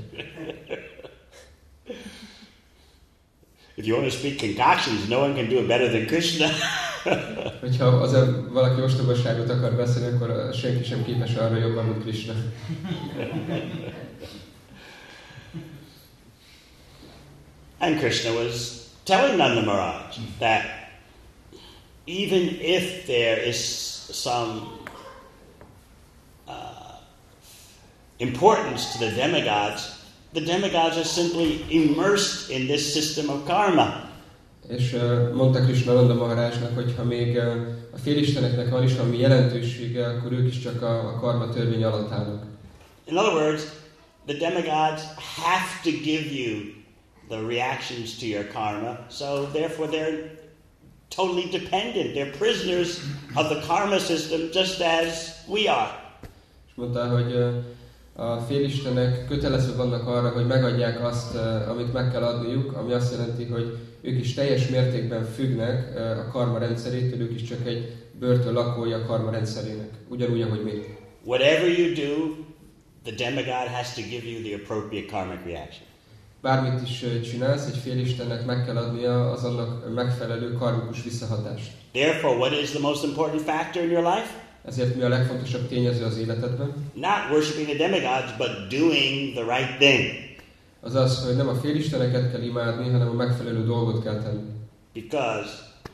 If you want to speak concoctions, no one can do it better than Krishna. Hogyha az valaki ostobaságot akar beszélni, akkor senki sem képes arra jobban, mint Krishna. And Krishna was telling Nanda Maharaj that even if there is some uh, importance to the demigods, the demigods are simply immersed in this system of karma. És uh, mondta Krishna Nanda Maharajnak, hogy ha még uh, a félisteneknek van is valami jelentősége, akkor ők is csak a, a karma törvény alatt állnak. In other words, the demigods have to give you the reactions to your karma, so therefore they're totally dependent. They're prisoners of the karma system just as we are. És mondta, hogy uh, a félistenek kötelező vannak arra, hogy megadják azt, uh, amit meg kell adniuk, ami azt jelenti, hogy ők is teljes mértékben függnek uh, a karma rendszerétől, ők is csak egy börtön lakói a karma rendszerének, ugyanúgy, ahogy mi. Whatever you do, the demigod has to give you the appropriate karmic reaction. Bármit is uh, csinálsz, egy félistennek meg kell adnia az annak megfelelő karmikus visszahatást. Therefore, what is the most important factor in your life? Ezért mi a legfontosabb tényező az életedben? Not worshiping the demigods, but doing the right thing. Az az, hogy nem a félisteneket kell imádni, hanem a megfelelő dolgot kell tenni. Because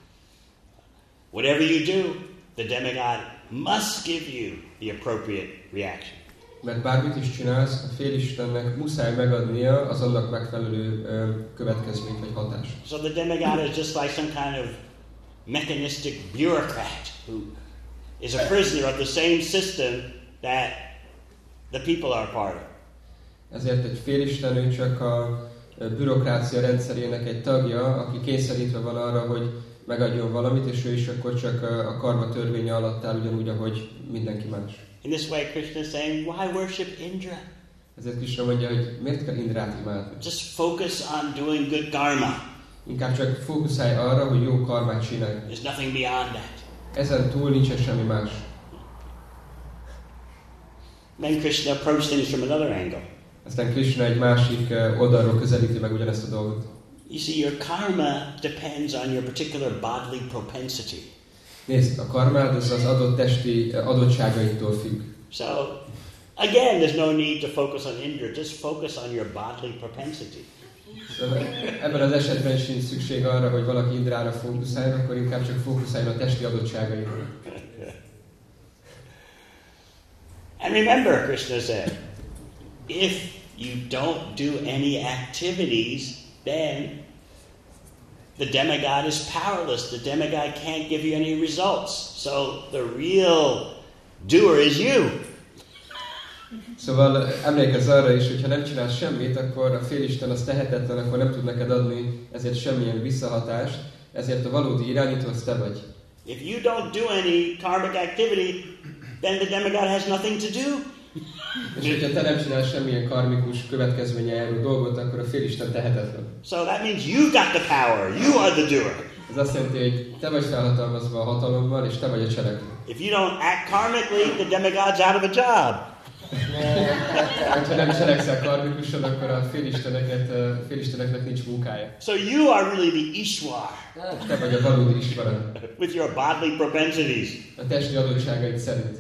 whatever you do, the demigod must give you the appropriate reaction. Mert bármit is csinálsz, a félistennek muszáj megadnia az annak megfelelő ö, következményt vagy hatást. So the demigod is just like some kind of mechanistic bureaucrat who is a prisoner of the same system that the people are part of. Ezért egy félisten ő csak a bürokrácia rendszerének egy tagja, aki kényszerítve van arra, hogy megadjon valamit, és ő is akkor csak a karma törvénye alatt áll, ugyanúgy, ahogy mindenki más. In this way, Krishna is saying, why worship Indra? Ezért Krishna mondja, hogy miért kell Indrát imádni? Just focus on doing good karma. Inkább csak fókuszálj arra, hogy jó karmát csinálj. There's nothing beyond that. Ezen túl nincsen semmi más. Then Krishna approached things from another angle. Aztán Krishna egy másik oldalról közelíti meg ugyanezt a dolgot. You see, your karma depends on your particular bodily propensity. Nézd, a karmád az az adott testi adottságaitól függ. So, again, there's no need to focus on Indra. Just focus on your bodily propensity. Szóval ebben az esetben sincs szükség arra, hogy valaki Indrára fókuszáljon, akkor inkább csak fókuszáljon a testi adottságaira. And remember, Krishna said, if you don't do any activities, then the demigod is powerless. The demigod can't give you any results. So the real doer is you. Szóval emlékezz arra is, hogy ha nem csinálsz semmit, akkor a félisten az tehetetlen, akkor nem tud neked adni ezért semmilyen visszahatást, ezért a valódi irányító az te vagy. If you don't do any karmic activity, then the demigod has nothing to do. És hogyha te nem csinálsz semmilyen karmikus következménye járó dolgot, akkor a félisten tehetetlen. So that means you've got the power. You are the doer. Ez azt jelenti, hogy te vagy felhatalmazva a hatalommal, és te vagy a cselekvő. If you don't act karmically, the demigod's out of a job. Ha nem cselekszel karmikusan, akkor a félisteneket, a félisteneknek nincs munkája. So you are really the Ishwar És te vagy a valódi Isvara, with your bodily propensities. a testi adottságaid szerint.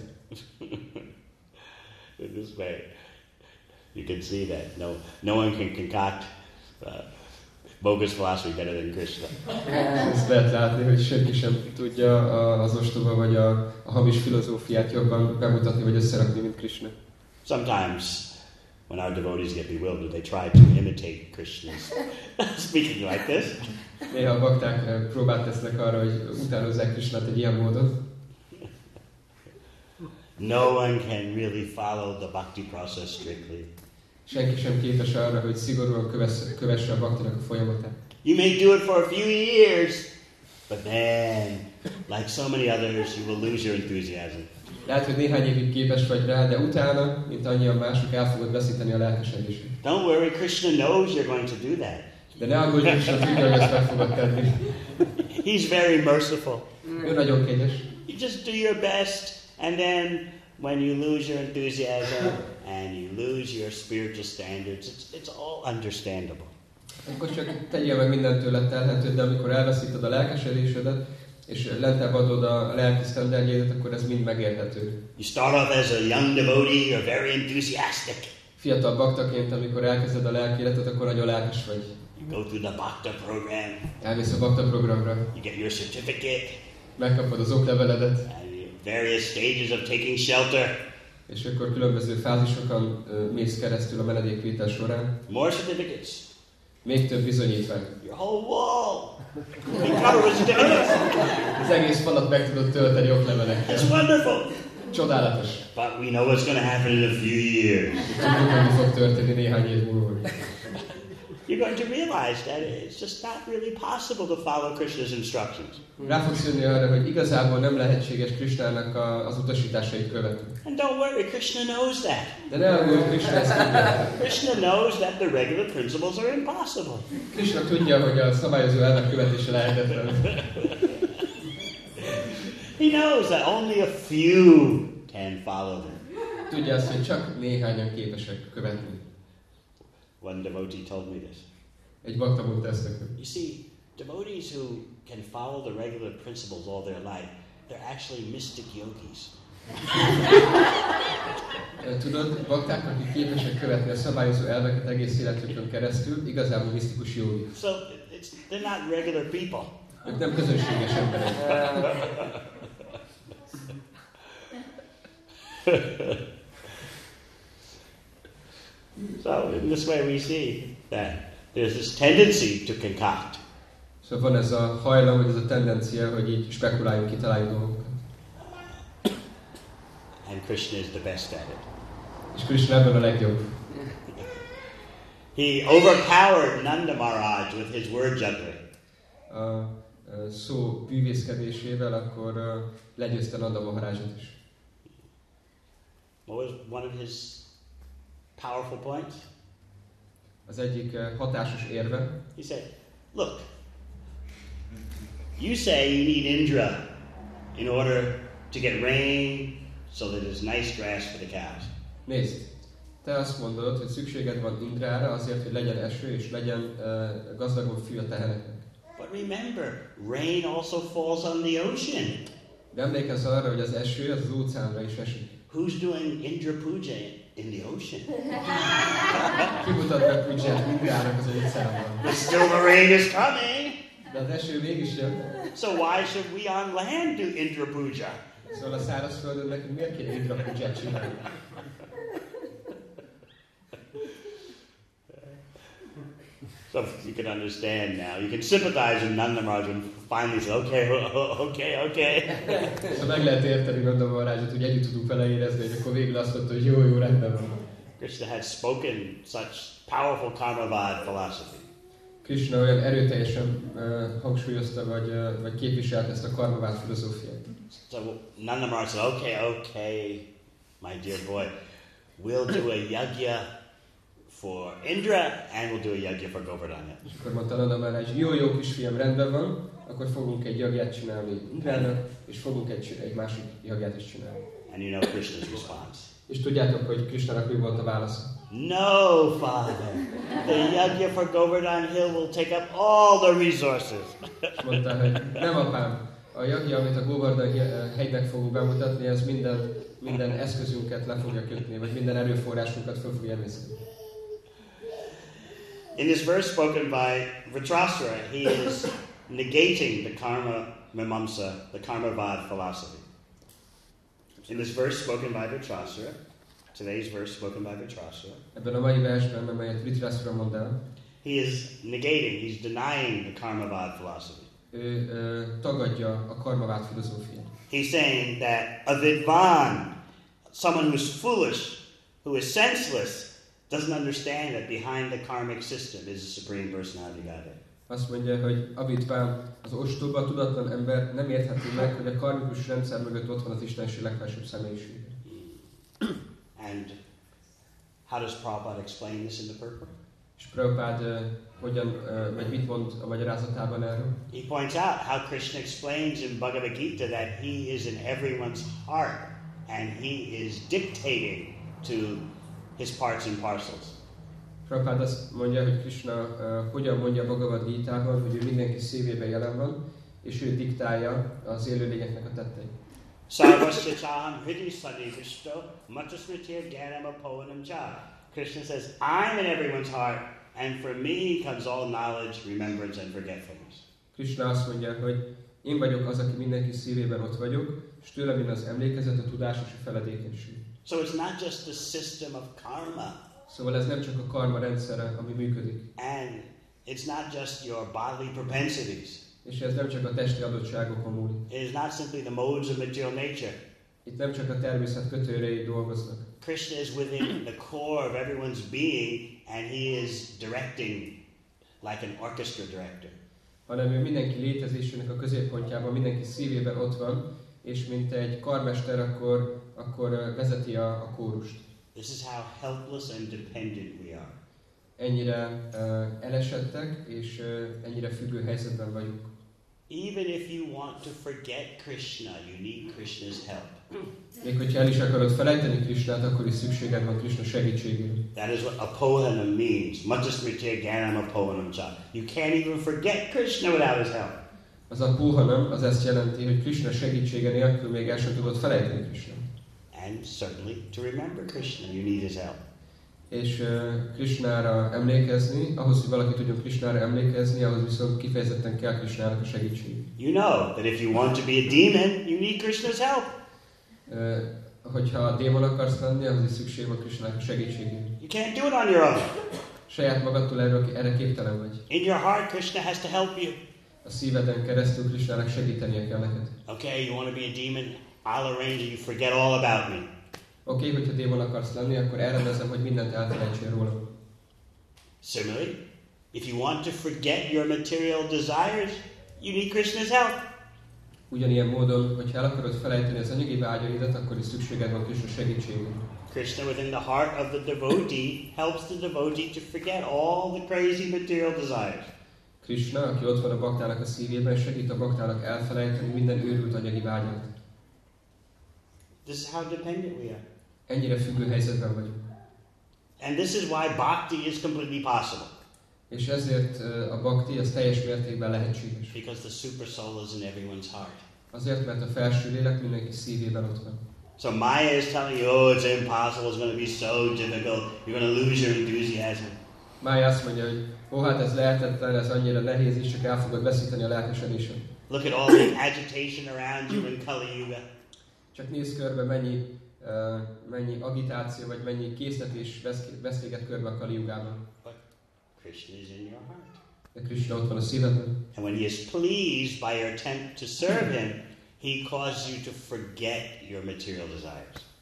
In this way, you can see that no, no one can concoct uh, bogus philosophy better than Krishna. Ezt lehet látni, hogy senki sem tudja az ostoba vagy a, a hamis filozófiát jobban bemutatni vagy összerakni, mint Krishna. Sometimes, when our devotees get bewildered, they try to imitate Krishna's speaking like this. Néha a bakták próbát tesznek arra, hogy utánozzák Krishnát egy ilyen módon. No one can really follow the bhakti process strictly. Senki sem képes arra, hogy szigorúan kövesse, kövesse a baktinak a folyamatát. You may do it for a few years, but then, like so many others, you will lose your enthusiasm. Lehet, hogy néhány évig képes vagy rá, de utána, mint annyian mások, el fogod veszíteni a lelkesedését. Don't worry, Krishna knows you're going to do that. De ne aggódj, Krishna tudja, hogy ezt meg fogod tenni. He's very merciful. Ő nagyon kegyes. You just do your best, and then when you lose your enthusiasm and you lose your spiritual standards, it's, it's all understandable. Akkor csak tegyél meg mindent tőled telhetőt, de amikor elveszíted a lelkesedésedet, és lentebb adod a lelki sztenderdjédet, akkor ez mind megérthető. You start off as a young devotee, you're very enthusiastic. Fiatal baktaként, amikor elkezded a lelki életet, akkor nagyon lelkes vagy. You go through the Bhakta program, Elmész a bakta programra, you get your certificate, megkapod az okleveledet, and various stages of taking shelter. és akkor különböző fázisokon uh, mész keresztül a menedékvétel során. More certificates. Még több bizonyítvány. Your whole wall. You cover with certificates. Az egész falat meg tudod tölteni oklevelekkel. It's wonderful. Csodálatos. But we know what's going to happen in a few years. Tudjuk, hogy mi fog történni néhány év múlva. You're going to realize that it's just not really possible to follow Krishna's instructions. Rá fogsz jönni arra, hogy igazából nem lehetséges Krishnának a, az utasításait követni. And don't worry, Krishna knows that. De ne aggódj, Krishna ezt tudja. Krishna knows that the regular principles are impossible. Krishna tudja, hogy a szabályozó elvek követése lehetetlen. He knows that only a few can follow them. Tudja azt, hogy csak néhányan képesek követni. One devotee told me this. Egy bakta mondta ezt nekem. You see, devotees who can follow the regular principles all their life, they're actually mystic yogis. Tudod, bakták, akik képesek követni a szabályozó elveket egész életükön keresztül, igazából misztikus jogi. So it's, they're not regular people. Ők nem közönséges emberek. So in this way we see that there's this tendency to concoct. Szóval van ez a hajlam, vagy ez a tendencia, hogy így spekuláljunk, kitaláljunk dolgokat. And Krishna is the best at it. És Krishna ebben a legjobb. He overpowered Nanda Maharaj with his word juggling. A, a szó bűvészkedésével akkor uh, legyőzte Nanda Maharajot is. What was one of his powerful points? Az egyik uh, hatásos érve. He said, look, you say you need Indra in order to get rain so that there's nice grass for the cows. Nézd, te azt mondod, hogy szükséged van Indrára azért, hogy legyen eső és legyen uh, gazdagon fű a teheneknek. But remember, rain also falls on the ocean. De emlékezz arra, hogy az eső az, az óceánra is esik. Who's doing Indra Puja in the ocean? Ki mutat meg Pujját Indrának az óceánban? But still the rain is coming. De az eső mégis jön. So why should we on land do Indra Puja? Szóval a szárazföldön nekünk miért kéne Indra Pujját csinálni? So you can understand now. You can sympathize with Nanda Maharaj and finally say, okay, okay, okay. Szóval meg lehet érteni Nanda Maharajot, hogy együtt tudunk vele érezni, hogy akkor végül azt mondta, hogy jó, jó, rendben van. Krishna had spoken such powerful karmavad philosophy. Krishna olyan erőteljesen uh, hangsúlyozta, vagy, uh, vagy képviselt ezt a karmavád filozófiát. So Nanda Maharaj said, okay, okay, my dear boy, we'll do a yajna for Indra and we'll do a yajna for Govardhana. És akkor mondta Nanda Maharaj, jó, jó kisfiam, rendben van, akkor fogunk egy jagját csinálni Indrának, és fogunk egy, egy másik jagját is csinálni. And you know Krishna's response. És tudjátok, hogy Krishnának mi volt a válasz? No, Father. The yajna for Govardhan Hill will take up all the resources. És mondta, hogy nem apám, a jagja, amit a Govardhan hegynek fogunk bemutatni, ez minden, minden eszközünket le fogja kötni, vagy minden erőforrásunkat föl fogja emészteni. In this verse spoken by Vritrasura, he is negating the karma mimamsa, the karmavad philosophy. In this verse spoken by Vritrasura, today's verse spoken by Vritrasura, Ebben a mai versben, amelyet Vritrasura mond el, he is negating, he's denying the karmavad philosophy. ő ö, tagadja a karmavád filozófiát. He's saying that a vidvan, someone who's foolish, who is senseless, doesn't understand that behind the karmic system is the Supreme Personality Godhead. Azt mondja, hogy Avitván, az ostoba, tudatlan ember nem értheti meg, hogy a karmikus rendszer mögött ott van az Istenség legfelsőbb személyisége. And how does Prabhupada explain this in the purport? És Prabhupád uh, hogyan, uh, vagy mit mond a magyarázatában erről? He points out how Krishna explains in Bhagavad Gita that he is in everyone's heart and he is dictating to his parts and parcels. Prabhupád azt mondja, hogy Krishna uh, hogyan mondja a Bhagavad Gitában, hogy ő mindenki szívében jelen van, és ő diktálja az élőlényeknek a tetteit. Sarvasya chaham hridi sadivishto matasmritir gyanam apohanam cha. Krishna says, I'm in everyone's heart, and from me comes all knowledge, remembrance, and forgetfulness. Krishna azt mondja, hogy én vagyok az, aki mindenki szívében ott vagyok, és tőlem jön az emlékezet, a tudás és a feledékenység. So it's not just the system of karma, Szóval ez nem csak a karma rendszere, ami működik. and it's not just your bodily propensities. És ez nem csak a testi adottságokon múlik. It is not simply the modes of material nature. Itt nem csak a természet kötőrei dolgoznak. Krishna is within the core of everyone's being, and he is directing like an orchestra director. Hanem ő mindenki létezésének a középpontjában, mindenki szívében ott van, és mint egy karmester akkor, akkor vezeti a, a kórust. This is how helpless and dependent we are. Ennyire uh, elesettek, és uh, ennyire függő helyzetben vagyunk. Even if you want to forget Krishna, you need Krishna's help. Még hogyha el is akarod felejteni Krishnát, akkor is szükséged van Krishna segítségére. That is what apohanam means. Matasmritya gyanam apohanam cha. You can't even forget Krishna without his help. Az a póhanam az ezt jelenti, hogy Krishna segítsége nélkül még el sem tudod felejteni Krishnát. And certainly to remember Krishna, you need his help. És uh, Krishnára emlékezni, ahhoz, hogy valaki tudjon Krishnára emlékezni, ahhoz viszont kifejezetten kell Krishnának a segítség. You know that if you want to be a demon, you need Krishna's help. Uh, hogyha démon akarsz lenni, ahhoz is szükség van Krishnának a segítségére. You can't do it on your own. Saját magadtól erről, erre képtelen vagy. In your heart, Krishna has to help you. A szíveden keresztül Krishnának segítenie kell neked. Okay, you want to be a demon? I'll arrange that you forget all about me. Oké, okay, hogyha démon akarsz lenni, akkor elrendezem, hogy mindent elfelejtsél róla. Similarly, if you want to forget your material desires, you need Krishna's help. Ugyanilyen módon, hogyha el akarod felejteni az anyagi vágyaidat, akkor is szükséged van Krishna segítségére. Krishna within the heart of the devotee helps the devotee to forget all the crazy material desires. Krishna, aki ott van a baktának a szívében, segít a baktának elfelejteni minden őrült anyagi vágyat. This is how dependent we are. Ennyire függő helyzetben vagyunk. And this is why bhakti is completely possible. És ezért a bhakti az teljes mértékben lehetséges. Because the super soul is in everyone's heart. Azért, mert a felső lélek mindenki szívében ott van. So Maya is telling you, oh, it's impossible, it's going to be so difficult, you're going to lose your enthusiasm. Mája azt mondja, hogy ó, hát ez lehetetlen, ez annyira nehéz, és csak el fogod veszíteni a lelkesedésed. Look at all the agitation around you in Kali Yuga. Csak nézz körbe, mennyi, uh, mennyi agitáció, vagy mennyi készletés vesz téged körbe a Kali Jugában. But Krishna is in your heart. De Krishna ott van a szívedben. And when he is pleased by your attempt to serve him, he causes you to forget your material desires.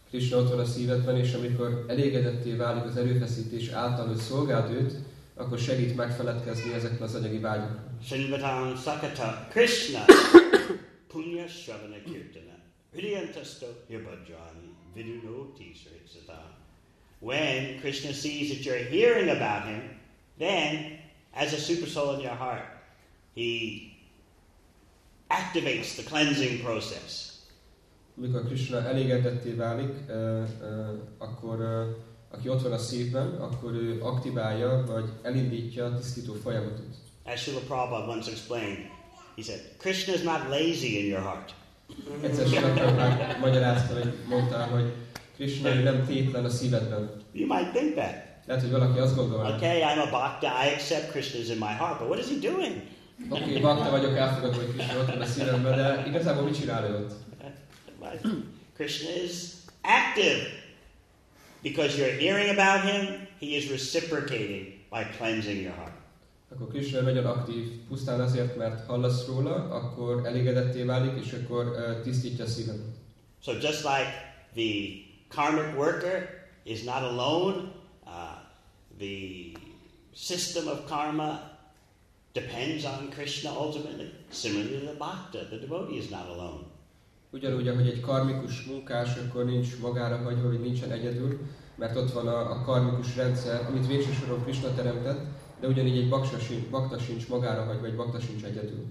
Krishna ott van a szívedben, és amikor elégedetté válik az erőfeszítés által, hogy szolgáld őt, akkor segít megfeledkezni ezekről az anyagi vágyakról. Srinvatam Sakata Krishna Punya Shravana Kirtana Hridiyantasto Hirbhadrani Vidunoti Sritsata. When Krishna sees that you're hearing about him, then, as a super soul in your heart, he activates the cleansing process. Amikor Krishna elégedetté válik, uh, uh, akkor uh, aki ott van a szívben, akkor ő aktiválja, vagy elindítja a tisztító folyamatot. As Srila Prabhupada once explained, he said, Krishna is not lazy in your heart. Egyszer Srila Prabhupada magyarázta, hogy mondta, hogy Krishna ő nem tétlen a szívedben. You might think that. Lehet, hogy valaki azt gondolja. Okay, I'm a bhakta, I accept Krishna is in my heart, but what is he doing? Oké, okay, bakta vagyok, elfogadom, hogy Krishna ott van a szívemben, de igazából mit csinál ő ott? Krishna is active. Because you're hearing about him, he is reciprocating by cleansing your heart. Akkor Krishna nagyon aktív, pusztán azért, mert hallasz róla, akkor elégedetté válik, és akkor uh, tisztítja a szívedet. So just like the karmic worker is not alone, uh, the system of karma depends on Krishna ultimately. Similarly, the bhakta, the devotee is not alone. Ugyanúgy, ahogy egy karmikus munkás, akkor nincs magára hagyva, vagy nincsen egyedül, mert ott van a, a karmikus rendszer, amit végső soron Krishna teremtett, de ugyanígy egy bakta sincs, bakta sincs magára hagyva, egy bakta sincs egyedül.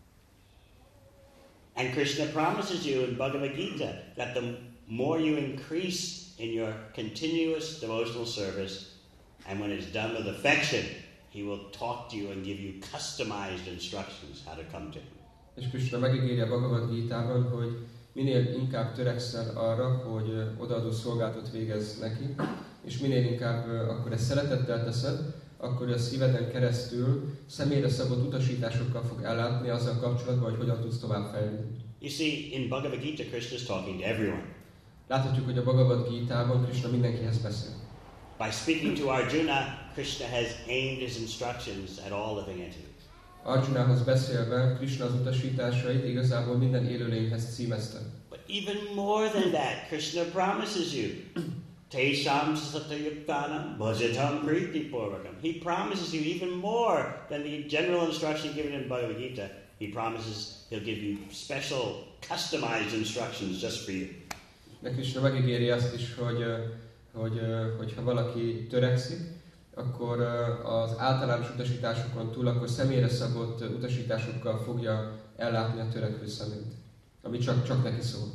And Krishna promises you in Bhagavad Gita that the more you increase in your continuous devotional service, and when it's done with affection, he will talk to you and give you customized instructions how to come to him. És Krishna megígéri a Bhagavad Gitában, hogy minél inkább törekszel arra, hogy odaadó szolgálatot végezz neki, és minél inkább akkor ezt szeretettel teszed, akkor a szíveden keresztül személyre szabott utasításokkal fog ellátni azzal kapcsolatban, hogy hogyan tudsz tovább fejlődni. You see, in Bhagavad Gita, Krishna is talking to everyone. Láthatjuk, hogy a Bhagavad Gitában Krishna mindenkihez beszél. By speaking to Arjuna, Krishna has aimed his instructions at all living entities. Arjunához beszélve, Krishna az utasításait igazából minden élőlényhez címezte. But even more than that, Krishna promises you, Tesham satayuktanam bhajatam priti purvakam. He promises you even more than the general instruction given in Bhagavad Gita. He promises he'll give you special, customized instructions just for you. De Krishna megígéri azt is, hogy, hogy, hogy ha valaki törekszik, akkor az általános utasításokon túl, akkor személyre szabott utasításokkal fogja ellátni a törekvő szemét, ami csak, csak neki szól.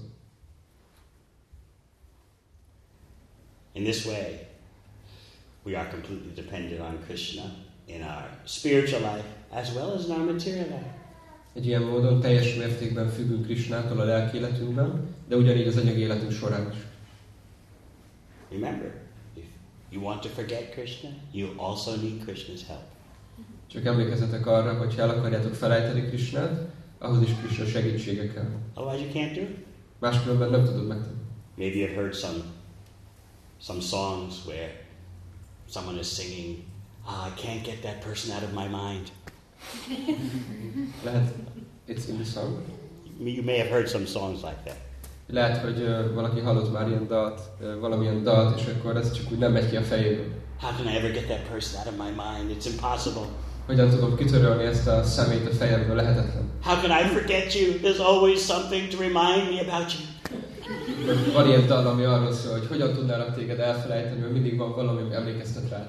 In this way, we are completely dependent on Krishna in our spiritual life as well as in our material life. Egy ilyen módon teljes mértékben függünk Krishnától a lelki életünkben, de ugyanígy az anyagi életünk során is. Remember, if you want to forget Krishna, you also need Krishna's help. Csak emlékezzetek arra, hogy ha el akarjátok felejteni Krishnát, ahhoz is Krishna segítsége kell. Otherwise you can't do it. Máskülönben nem tudod megtenni. Maybe you've heard some some songs where someone is singing, oh, I can't get that person out of my mind. Lehet, it's in the song. You may have heard some songs like that. Lehet, hogy uh, valaki hallott már ilyen dalt, uh, valamilyen dalt, és akkor ez csak úgy nem megy ki a fejéből. How can I ever get that person out of my mind? It's impossible. Hogyan tudom kitörölni ezt a szemét a fejemből? Lehetetlen. How can I forget you? There's always something to remind me about you. Van ilyen dal, ami arról szól, hogy hogyan tudnálak téged elfelejteni, mert mindig van valami, ami emlékeztet rád.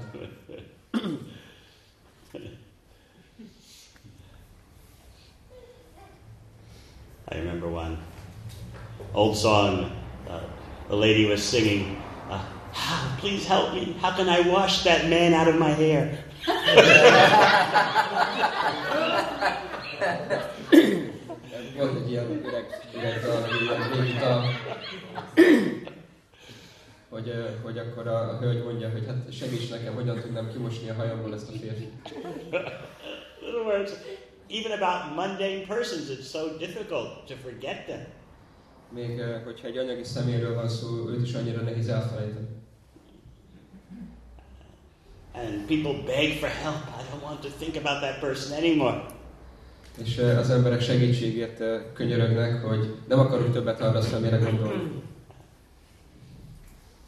I remember one old song, uh, a lady was singing, uh, ah, please help me, how can I wash that man out of my hair? Volt egy ilyen öreg, öreg dal, ilyen régi dal, hogy, hogy akkor a, a hölgy mondja, hogy hát segíts nekem, hogyan tudnám kimosni a hajamból ezt a férfit. In other words, even about mundane persons, it's so difficult to forget them. Még hogyha egy anyagi személyről van szó, őt is annyira nehéz elfelejteni. And people beg for help. I don't want to think about that person anymore. És az emberek segítségért könyörögnek, hogy nem akarunk többet arra a személyre gondolni.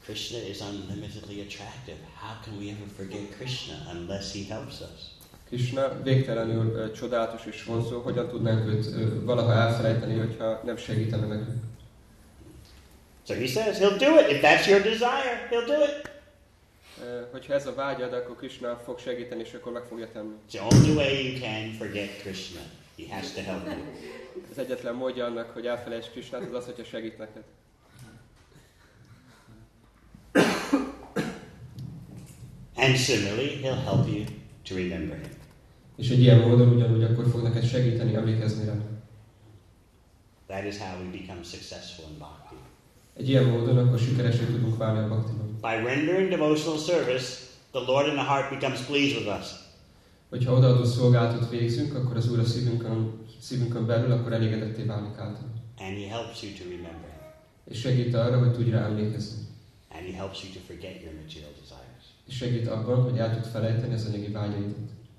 Krishna is unlimitedly attractive. How can we ever forget Krishna unless he helps us? Krishna végtelenül ö, csodálatos és vonzó, hogyan tudnánk őt ö, valaha elfelejteni, hogyha nem segítene nekünk. So he says he'll do it. If that's your desire, he'll do it. Ö, hogyha ez a vágyad, akkor Krishna fog segíteni, és akkor meg fogja tenni. It's the only way you can forget Krishna. He has to help you. Az egyetlen módja annak, hogy elfelejtsd Krishnát, az az, hogyha segít neked. And similarly, he'll help you to remember him. És egy ilyen módon ugyanúgy akkor fog neked segíteni, emlékezni rá. That is how we become successful in bhakti. Egy ilyen módon akkor sikeresé tudunk válni a bhaktiban. By rendering devotional service, the Lord in the heart becomes pleased with us. Hogyha odaadó szolgálatot végzünk, akkor az Úr a szívünkön, szívünkön belül, akkor elégedetté válik által. And he helps you to remember him. És segít arra, hogy tudj rá emlékezni. And he helps you to forget your material desires. És segít abban, hogy el tud felejteni az anyagi vágyaidat.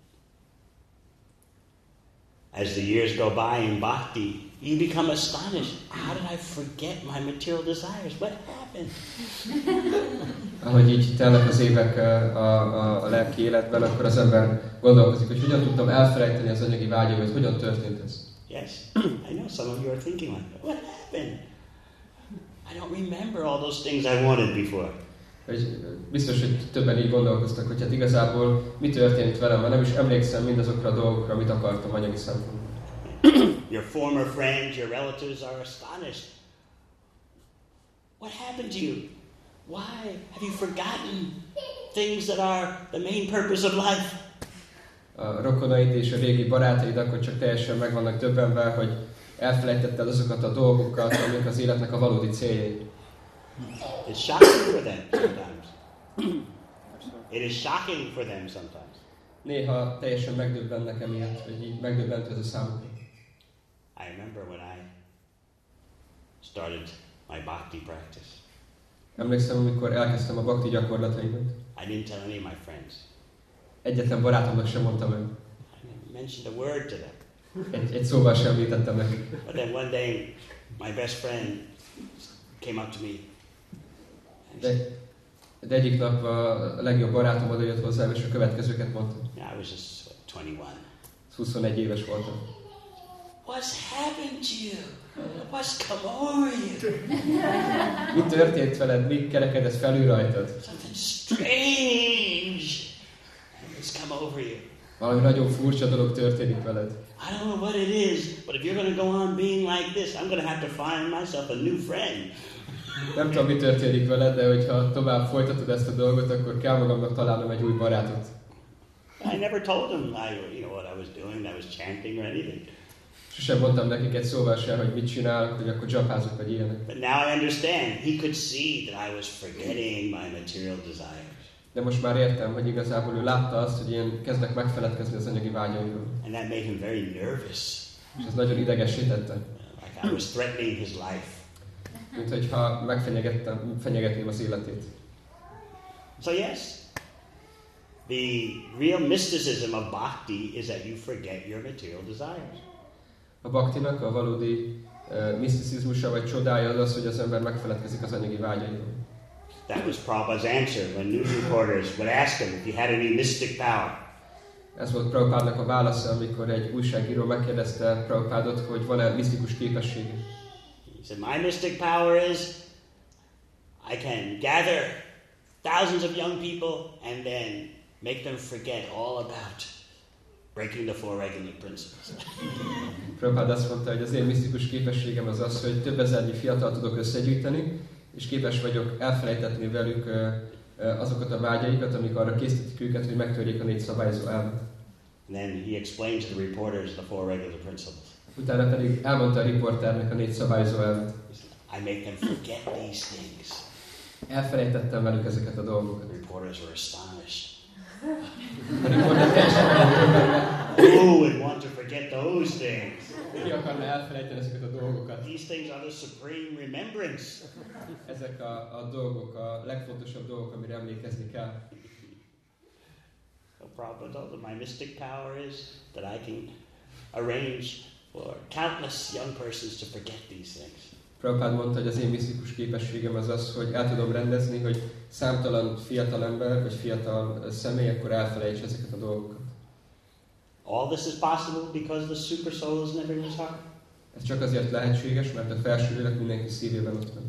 As the years go by in bhakti, you become astonished. How did I forget my material desires? What happened? Ahogy így telnek az évek a, a, a lelki életben, akkor az ember gondolkozik, hogy hogyan tudtam elfelejteni az anyagi vágyaimat, hogyan történt ez. Yes, I know some of you are thinking like that. What happened? I don't remember all those things I wanted before. Hogy biztos, hogy többen így gondolkoztak, hogy hát igazából mi történt velem, mert nem is emlékszem mindazokra a dolgokra, amit akartam anyagi szempontból. Your former friends, your relatives are astonished. What happened to you? Why have you forgotten things that are the main purpose of life? A rokonaid és a régi barátaid akkor csak teljesen meg vannak döbbenve, hogy elfelejtetted azokat a dolgokat, amik az életnek a valódi céljai. It's shocking for them sometimes. It is shocking for them sometimes. Néha teljesen megdöbbennek emiatt, hogy így megdöbbentő ez a számukra. I remember when I started my bhakti practice. Emlékszem, amikor elkezdtem a bhakti gyakorlataimat. I didn't tell any of my friends. Egyetlen barátomnak sem mondtam el. I never mentioned a word to them. Egy, egy szóval sem említettem nekik. But then one day, my best friend came up to me. And he said, De, de egyik nap a legjobb barátom oda jött hozzám, és a következőket mondta. yeah, I was just what, twenty-one. huszonegy éves voltam. What's happened to you? What's come over you? Mi történt veled? Mi kerekedett felül rajtad? Something strange has come over you. Valami nagyon furcsa dolog történik veled. I don't know what it is, but if you're going to go on being like this, I'm going to have to find myself a new friend. Nem tudom, mi történik veled, de hogyha tovább folytatod ezt a dolgot, akkor kell magamnak találnom egy új barátot. I never told him I, you know, what I was doing. I was chanting or anything. Sosem mondtam nekik egy szóval sem, hogy mit csinálok, hogy akkor csapázok, vagy ilyenek. But now I understand. He could see that I was forgetting my material desires. De most már értem, hogy igazából ő látta azt, hogy én kezdek megfeledkezni az anyagi vágyaimról. And that made him very nervous. És ez nagyon idegessé tette. Like I was threatening his life. Mint hogyha megfenyegettem, fenyegetném az életét. So yes, the real mysticism of bhakti is that you forget your material desires. A bhaktinak a valódi uh, miszticizmusa vagy csodája az az, hogy az ember megfeledkezik az anyagi vágyairól. That was Prabhupada's answer when news reporters would ask him if he had any mystic power. Ez volt Prabhupádnak a válasza, amikor egy újságíró megkérdezte Prabhupádot, hogy van-e misztikus képessége. He said, my mystic power is I can gather thousands of young people and then make them forget all about breaking the four regular principles. Prabhupád azt mondta, hogy az én misztikus képességem az az, hogy több ezernyi fiatal tudok összegyűjteni, és képes vagyok elfelejtetni velük azokat a vágyaikat, amik arra készítik őket, hogy megtörjék a négy szabályozó elvet. And then he explained to the reporters the four regular principles. Utána pedig elmondta a riporternek a négy szabályozó elvet. I make them forget these things. Elfelejtettem velük ezeket a dolgokat. The reporters were astonished. A riporter teljesen megdöbbenve. Who would want to forget those things? Ki akarna elfelejteni ezeket a dolgokat? These things are the supreme remembrance. Ezek a, a dolgok, a legfontosabb dolgok, amire emlékezni kell. So Prabhupada told them, my mystic power is that I can arrange for countless young persons to forget these things. Prabhupád mondta, hogy az én misztikus képességem az az, hogy el tudom rendezni, hogy számtalan fiatal ember, vagy fiatal személy akkor elfelejts ezeket a dolgokat. All this is possible because the super soul is in everyone's heart. Ez csak azért lehetséges, mert a felső lélek mindenki szívében ott van.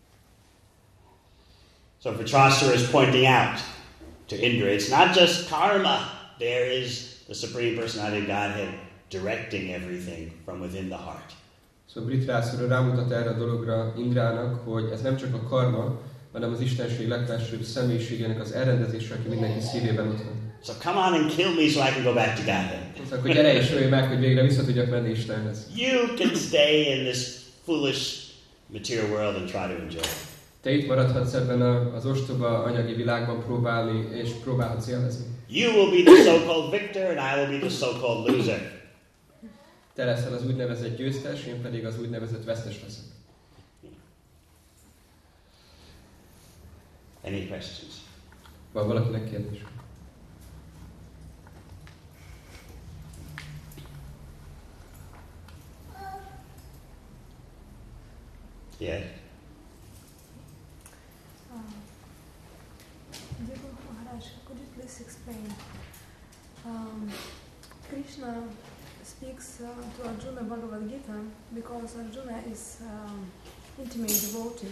So Vitrasura is pointing out to Indra, it's not just karma. There is the Supreme Personality of Godhead directing everything from within the heart. Szóval Dhritarashtra rámutat erre a dologra Indrának, hogy ez nem csak a karma, hanem az Istenség legfelsőbb személyiségének az elrendezése, aki mindenki szívében ott van. So come on and kill me so I can go back to Godhead. Szóval akkor gyere és ölj meg, hogy végre vissza tudjak menni Istenhez. You can stay in this foolish material world and try to enjoy it. Te itt maradhatsz ebben a, az ostoba anyagi világban próbálni, és próbálhatsz élvezni. You will be the so-called victor and I will be the so-called loser. Te leszel az úgynevezett győztes, én pedig az úgynevezett vesztes leszek. Any questions? Van valakinek kérdés? Yeah. Dear Guru Maharaj, could you please explain? Um, Krishna speaks uh, to Arjuna Bhagavad Gita because Arjuna is um, intimate devotee.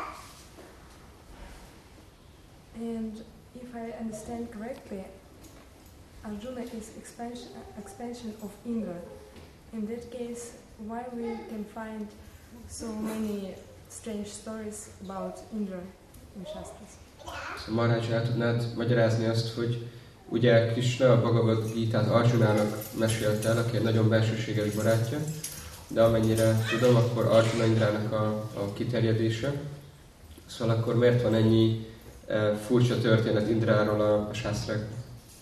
And if I understand correctly, Arjuna is expansion, expansion of Indra. In that case, why we can find so many strange stories about Indra in Shastras? Szóval Maharaj, el tudnád magyarázni azt, hogy ugye Krishna a Bhagavad Gitát Arjunának mesélte el, aki egy nagyon belsőséges barátja, de amennyire tudom, akkor Arjuna Indrának a, a kiterjedése. Szóval akkor miért van ennyi e, furcsa történet Indráról a, a sásztrákban?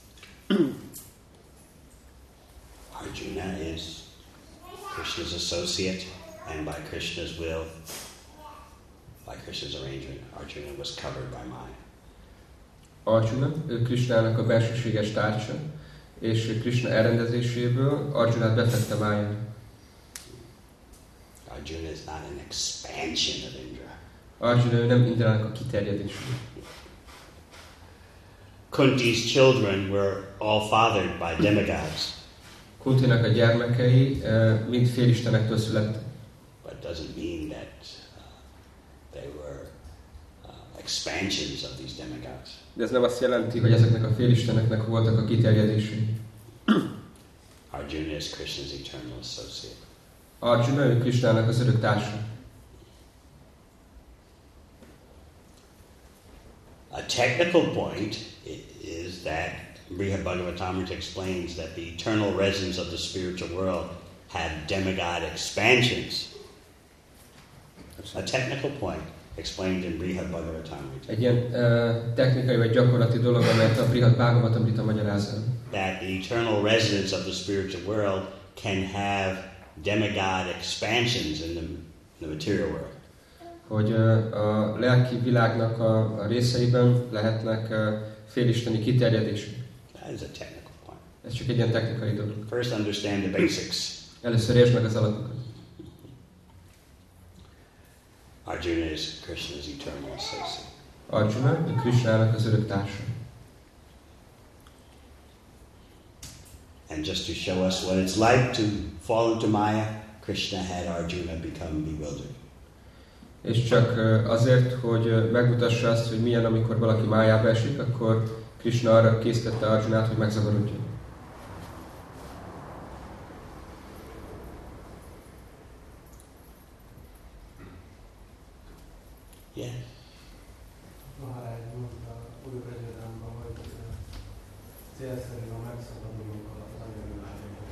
Arjuna is Krishna's associate, and by Krishna's will, by Krishna's arrangement, Arjuna was covered by Maya. Arjuna, ő Krishnának a belsőséges társa, és Krishna elrendezéséből Arjunát befette Májára. Arjuna is not an expansion of Indra. Arjuna ő nem Indrának a kiterjedése. Kunti's children were all fathered by demigods, Kuntinak a gyermekei eh, mind félistenektől születtek. but it doesn't mean that uh, they were uh, expansions of these demigods. De ez nem azt jelenti, hogy ezeknek a félisteneknek voltak a kiterjedései. Arjuna is Krishna's eternal associate. Arjuna ő Krishnának az örök társa. A technical point i- is that Brihad Bhagavatamrita explains that the eternal residents of the spiritual world had demigod expansions. A technical point explained in Brihad Bhagavatamrita. Egy ilyen uh, technikai vagy gyakorlati dolog, amelyet a Brihad Bhagavatamrita magyaráz el. That the eternal residents of the spiritual world can have demigod expansions in the, the material world. Hogy uh, a lelki világnak a, a részeiben lehetnek uh, félisteni kiterjedések. That is a technical point. Ez csak egy ilyen technikai dolog. First, understand the basics. Először értsd meg az alapokat. Arjuna is Krishna's eternal associate. Arjuna, ő Krishnának az örök társa. And just to show us what it's like to fall into Maya, Krishna had Arjuna become bewildered. És csak uh, azért, hogy uh, megmutassa azt, hogy milyen, amikor valaki májába esik, akkor Krishna arra késztette Arjunát, hogy megzavarodjon. Yeah. Maharaj mondta új Brajadánban, hogy ö, célszerű, ha megszabadulunk az anyagvilágból.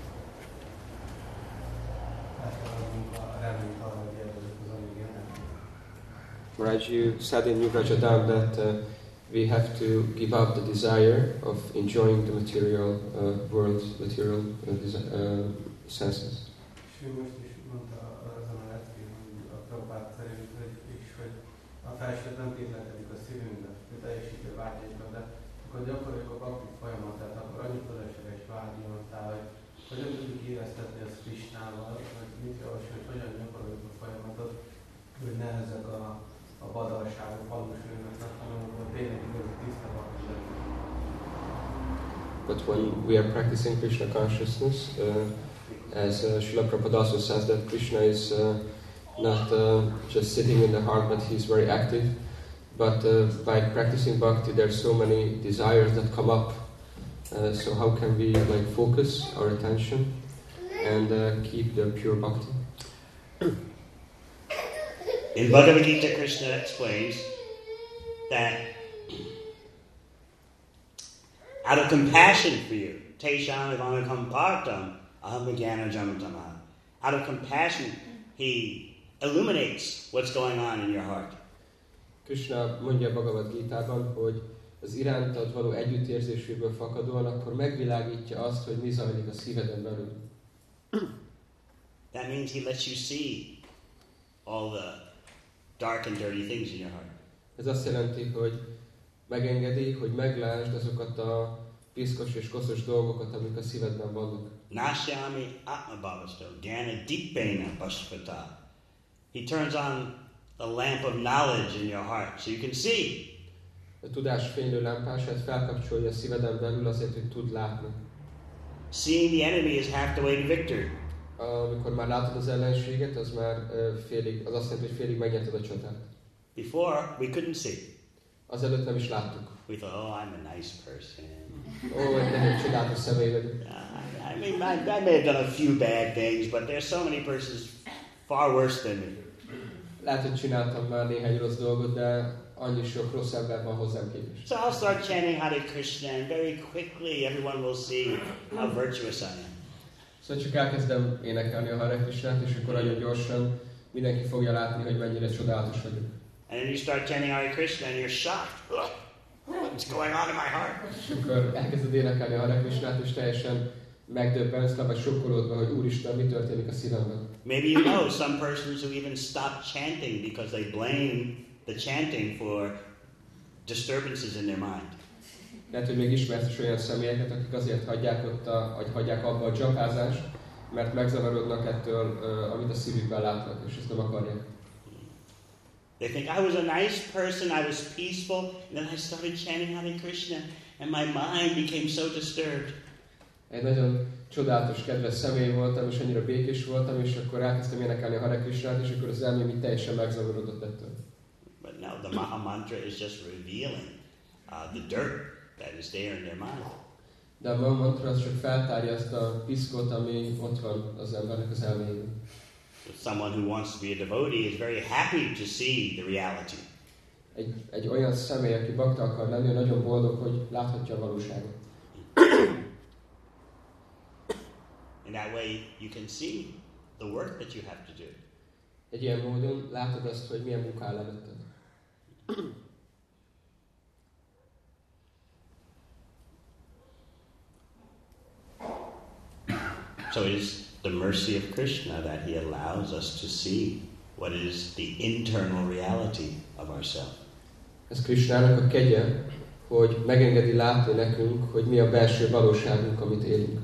Elfeladunk a reményt arra, hogy élvezzük az anyagi energiát. Maharaj, you said in New Brajadam that uh, we have to give up the desire of enjoying the material uh, world, material uh, desi- uh, senses. És ő most is mondta azon a leckén, hogy a Prabhupád szerint, hogy is, hogy a felsőt nem kétlekedik a szívünkbe, hogy teljesítő vágyainkba, de akkor gyakoroljuk a bakti folyamatát, akkor annyi fölösleges vágyontál, hogy hogyan tudjuk éreztetni ezt Krishnával, vagy mit javasol, hogy hogyan gyakoroljuk a folyamatot, hogy ne ezek a, a badalságok valósuljanak, hanem akkor tényleg igazi tiszta bakti legyen. But when we are practicing Krishna consciousness, uh, as uh, Srila Prabhupada also says that Krishna is uh, not uh, just sitting in the heart, but he's very active. But uh, by practicing bhakti, there are so many desires that come up. Uh, so how can we like focus our attention and uh, keep the pure bhakti? In Bhagavad Gita, Krishna explains that out of compassion for you, Tesham Ivanakam Partam Aham Vijnana Jamatama. Out of compassion, he illuminates what's going on in your heart. Krishna mondja a Bhagavad Gitában, hogy az irántad való együttérzéséből fakadóan, akkor megvilágítja azt, hogy mi zajlik a szíveden belül. That means he lets you see all the dark and dirty things in your heart. Ez azt jelenti, hogy megengedi, hogy meglásd azokat a piszkos és koszos dolgokat, amik a szívedben vannak. Nashyami atmabhavasto gyana deepena pashpata. He turns on the lamp of knowledge in your heart so you can see. A tudás fénylő lámpását felkapcsolja a szíveden belül azért, hogy tud látni. Seeing the enemy is half the way to victory. Amikor már látod az ellenséget, az már uh, félig, az azt jelenti, hogy félig megnyerted a csatát. Before, we couldn't see. Azelőtt nem is láttuk. We thought, oh, I'm a nice person. Ó, egy nagyon csodálatos személy vagyok. I, I mean, I, I may have done a few bad things, but there's so many persons far worse than me. Lehet, hogy csináltam már néhány rossz dolgot, de annyi sok rossz ember van hozzám képest. So I'll start chanting Hare Krishna, and very quickly everyone will see how virtuous I am. Szóval csak elkezdem énekelni a Hare Krishnát, és akkor nagyon gyorsan mindenki fogja látni, hogy mennyire csodálatos vagyok. And then you start chanting Hare Krishna, and you're shocked. What's going on in my heart? És akkor elkezded énekelni a Hare Krishnát, és teljesen megdöbbensz, vagy sokkolódva, hogy Úristen, mi történik a szívemben. Maybe you know some persons who even stop chanting because they blame the chanting for disturbances in their mind. Lehet, hogy még ismersz is olyan személyeket, akik azért hagyják, ott a, vagy hagyják abba a dzsapázást, mert megzavarodnak ettől, uh, amit a szívükben látnak, és ezt nem akarják. They think, I was a nice person, I was peaceful, and then I started chanting Hare Krishna, and my mind became so disturbed. Egy nagyon csodálatos, kedves személy voltam, és annyira békés voltam, és akkor elkezdtem énekelni a Hare Krishnát, és akkor az elmém így teljesen megzavarodott ettől. But no, the Maha Mantra is just revealing uh, the dirt that is there in their mind. De a Maha Mantra az csak feltárja azt a piszkot, ami ott van az embernek az elméjében. So someone who wants to be a devotee is very happy to see the reality. Egy, egy olyan személy, aki bakta akar lenni, nagyon boldog, hogy láthatja a valóságot. In that way, you can see the work that you have to do. Egy ilyen módon látod azt, hogy milyen munka áll előtted. So it is the mercy of Krishna that he allows us to see what is the internal reality of ourselves. Ez Krishnának a kegye, hogy megengedi látni nekünk, hogy mi a belső valóságunk, amit élünk.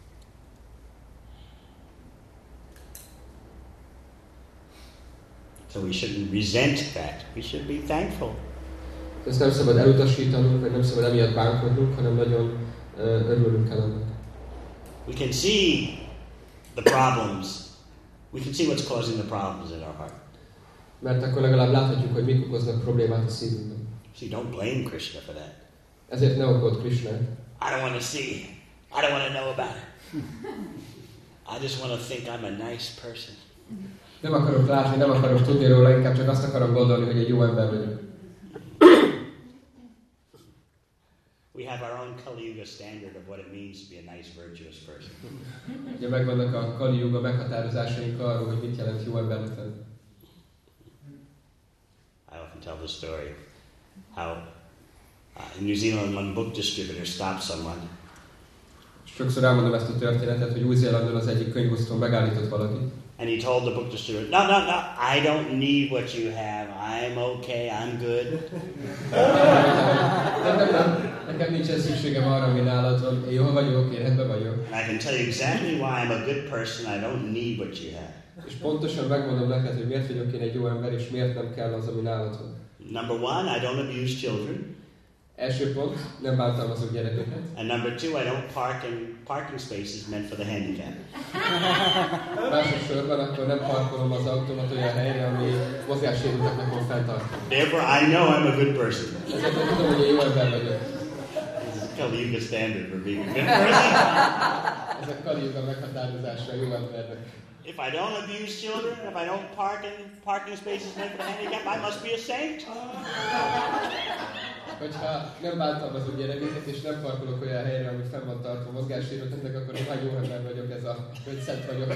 So we shouldn't resent that. We should be thankful. Ezt nem szabad elutasítanunk, vagy nem szabad emiatt bánkodnunk, hanem nagyon uh, örülünk el ennek. We can see the problems. We can see what's causing the problems in our heart. Mert akkor legalább láthatjuk, hogy mik okoznak problémát a szívünkben. See, don't blame Krishna for that. Ezért ne okold Krishnát. I don't want to see. I don't want to know about it. I just want to think I'm a nice person. Nem akarok látni, nem akarok tudni róla, inkább csak azt akarom gondolni, hogy egy jó ember vagyok. We have our own Kali Yuga standard of what it means to be a nice, virtuous person. Ugye megvannak a Kali Yuga meghatározásaink arról, hogy mit jelent jó embernek lenni. I often tell the story how uh, in New Zealand one book distributor stopped someone. Sokszor elmondom ezt a történetet, hogy Új-Zélandon az egyik könyvosztó megállított valakit. And he told the book distributor, no, no, no, I don't need what you have. I'm okay, I'm good. Nem, nem, nem. Nekem nincsen szükségem arra, ami nálad van. Én jól vagyok, én rendben vagyok. And I can tell you exactly why I'm a good person. I don't need what you have. És pontosan megmondom neked, hogy miért vagyok én egy jó ember, és miért nem kell az, ami nálad van. Number one, I don't abuse children. Első pont, nem bántalmazok gyerekeket. And number two, I don't park in parking spaces meant for the handicapped. Másodszorban akkor nem parkolom az autómat olyan helyre, ami mozgássérülteknek van fenntartva. Therefore, I know I'm a good person. Ezért tudom, hogy én jó ember vagyok. This is Kali Yuga standard for being a good person. Ez a Kali Yuga meghatározásra jó embernek. If I don't abuse children, if I don't park in parking spaces meant for the handicapped, I must be a saint. Hogyha nem bántalmazok gyerekeket, és nem parkolok olyan helyre, ami fenn van tartva mozgássérülteknek, akkor én jó ember vagyok, ez a, hogy szent vagyok.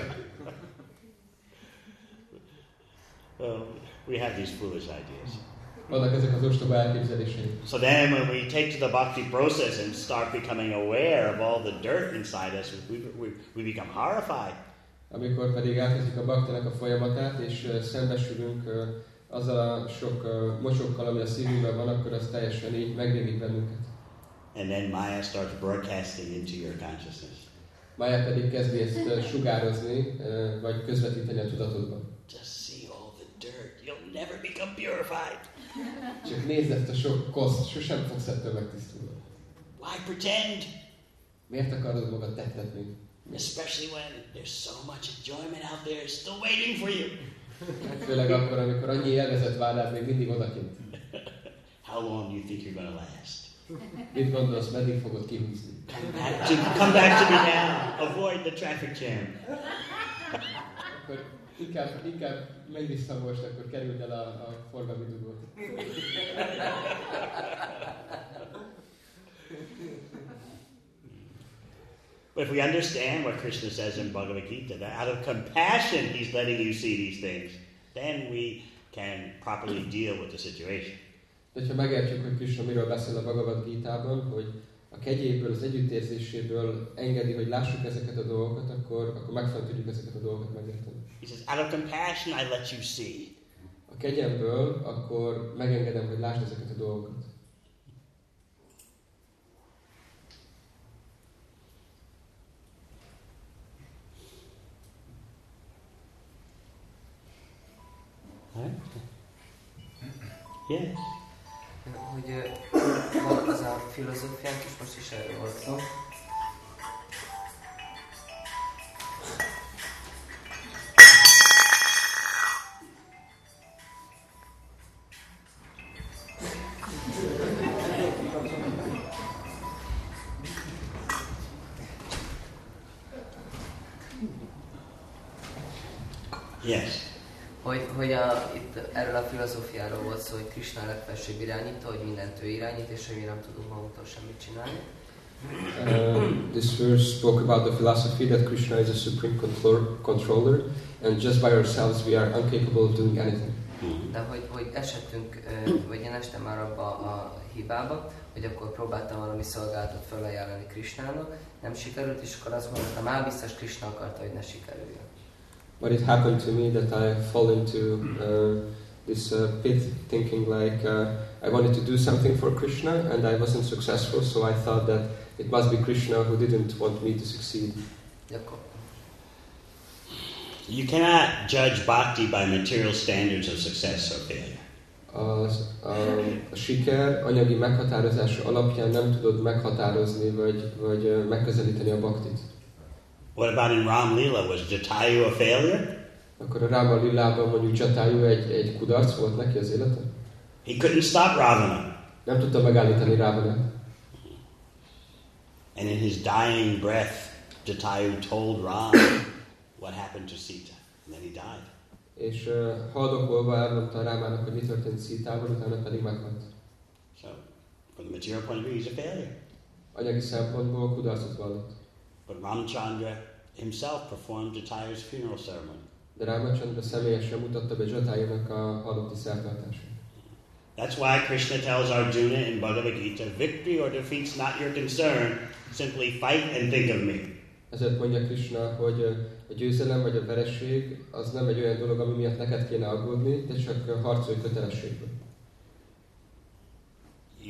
Well, we have these foolish ideas. Vannak ezek az ostoba elképzeléseink. So then when we take to the bhakti process and start becoming aware of all the dirt inside us, we, we, we become horrified. Amikor pedig elkezdjük a bhaktinak a folyamatát, és uh, szembesülünk uh, azzal a sok uh, mocsokkal, ami a szívünkben van, akkor az teljesen így megrémít bennünket. And then Maya starts broadcasting into your consciousness. Maya pedig kezdi ezt uh, sugározni, uh, vagy közvetíteni a tudatodban. Just see all the dirt. You'll never become purified. Csak nézd ezt a sok koszt, sosem fogsz ettől megtisztulni. Why pretend? Miért akarod magad tettetni? Especially when there's so much enjoyment out there still waiting for you. Főleg akkor, amikor annyi élvezet vár rád még mindig odakint. How long do you think you're going to last? Mit gondolsz, meddig fogod kihúzni? Come back to, come back to me now. Avoid the traffic jam. Akkor inkább, inkább menj vissza most, akkor kerüld el a, a forgalmi dugót. But if we understand what Krishna says in Bhagavad Gita, that out of compassion he's letting you see these things, then we can properly deal with the situation. De ha megértjük, hogy Krishna miről beszél a Bhagavad Gitában, hogy a kegyéből, az együttérzéséből engedi, hogy lássuk ezeket a dolgokat, akkor, akkor megfelelően tudjuk ezeket a dolgokat megérteni. He says, out of compassion I let you see. A kegyemből akkor megengedem, hogy lásd ezeket a dolgokat. Yes. Hogy van az a filozófiánk, és most is erről volt szó. Yes. Hogy, hogy a, itt erről a filozófiáról volt szó, hogy Krishna a legfelsőbb irányító, hogy mindent ő irányít, és hogy mi nem tudunk magunktól semmit csinálni. Uh, this verse spoke about the philosophy that Krishna is a supreme control- controller, and just by ourselves we are incapable of doing anything. De hogy, hogy esettünk, vagy én estem már abba a hibába, hogy akkor próbáltam valami szolgálatot felajánlani Krishnának, nem sikerült, és akkor azt mondtam, már biztos Krishna akarta, hogy ne sikerüljön. But it happened to me that I fall into uh, this uh, pit thinking like uh, I wanted to do something for Krishna and I wasn't successful, so I thought that it must be Krishna who didn't want me to succeed. Gyakor- You cannot judge bhakti by material standards of success or failure. Az, a, a siker anyagi meghatározása alapján nem tudod meghatározni vagy, vagy uh, megközelíteni a bhaktit. What about in Ram Lila? Was Jatayu a failure? Akkor a Ráma Lilában mondjuk Jatayu egy, egy kudarc volt neki az élete? He couldn't stop Ravana. Nem tudta megállítani Rávanát. And in his dying breath, Jatayu told Ram what happened to Sita. And then he died. És uh, haldokolva elmondta Rámának, hogy mi történt Szítával, utána pedig meghalt. So, from the material point of view, he's a failure. Anyagi szempontból kudarcot vallott. But Ramchandra himself performed Jatayu's funeral ceremony. De Ramachandra személyesen mutatta be Jatayunak a halotti szertartását. That's why Krishna tells Arjuna in Bhagavad Gita, victory or defeat's not your concern, simply fight and think of me. Ezért mondja Krishna, hogy a győzelem vagy a vereség az nem egy olyan dolog, ami miatt neked kéne aggódni, de csak harcolj kötelességből. You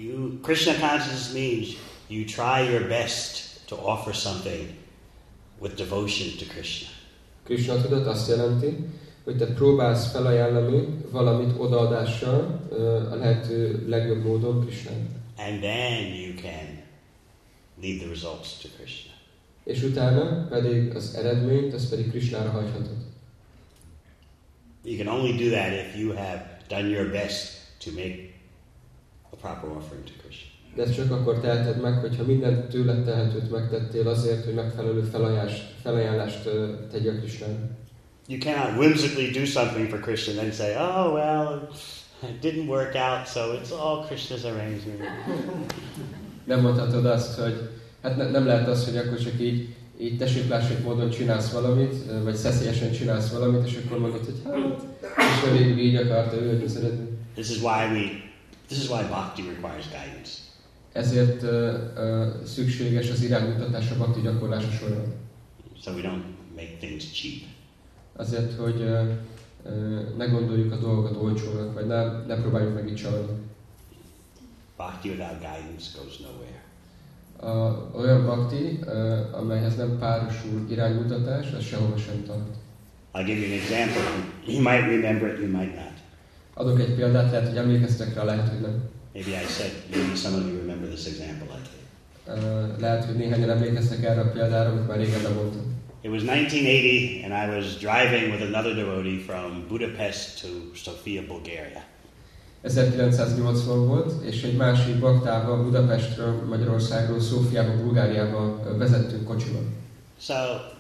Krishna consciousness means you try your best to offer something with devotion to Krishna. Krishna tudat azt jelenti, hogy te próbálsz felajánlani valamit odaadással a lehető legjobb módon Krishnának. And then you can leave the results to Krishna. És utána pedig az eredményt, az pedig Krishnára hagyhatod. You can only do that if you have done your best to make a proper offering to Krishna. De ezt csak akkor teheted meg, hogyha mindent tőled tehetőt megtettél azért, hogy megfelelő felajánlást, felajánlást tegyél Krishnának. You cannot whimsically do something for Krishna and then say, oh, well, it didn't work out, so it's all Krishna's arrangement. Nem mondhatod azt, hogy hát ne, nem lehet az, hogy akkor csak így, így tessék-lássék módon csinálsz valamit, vagy szeszélyesen csinálsz valamit, és akkor mondod, hogy hát, Krishna végül így akarta, ő hogy szeretni. This is why we, this is why bhakti requires guidance. Ezért uh, uh, szükséges az iránymutatás a bhakti gyakorlása során. So we don't make things cheap. Azért, hogy uh, uh, ne gondoljuk a dolgokat olcsónak, vagy ne, ne próbáljuk meg így csalni. Bhakti without guidance goes nowhere. A, olyan bhakti, uh, amelyhez nem párosul iránymutatás, az sehova sem tart. I'll give you an example. You might remember it, you might not. Adok egy példát, lehet, hogy emlékeztek rá, lehet, hogy nem. Maybe I said, maybe some of you remember this example I gave. Uh, lehet, hogy néhányan emlékeztek erre a példára, amit már régen bemondtam. It was nineteen eighty, and I was driving with another devotee from Budapest to Sofia, Bulgaria. ezerkilencszáznyolcvan volt, és egy másik baktával Budapestről, Magyarországról, Szófiába, Bulgáriába vezettünk kocsival. So,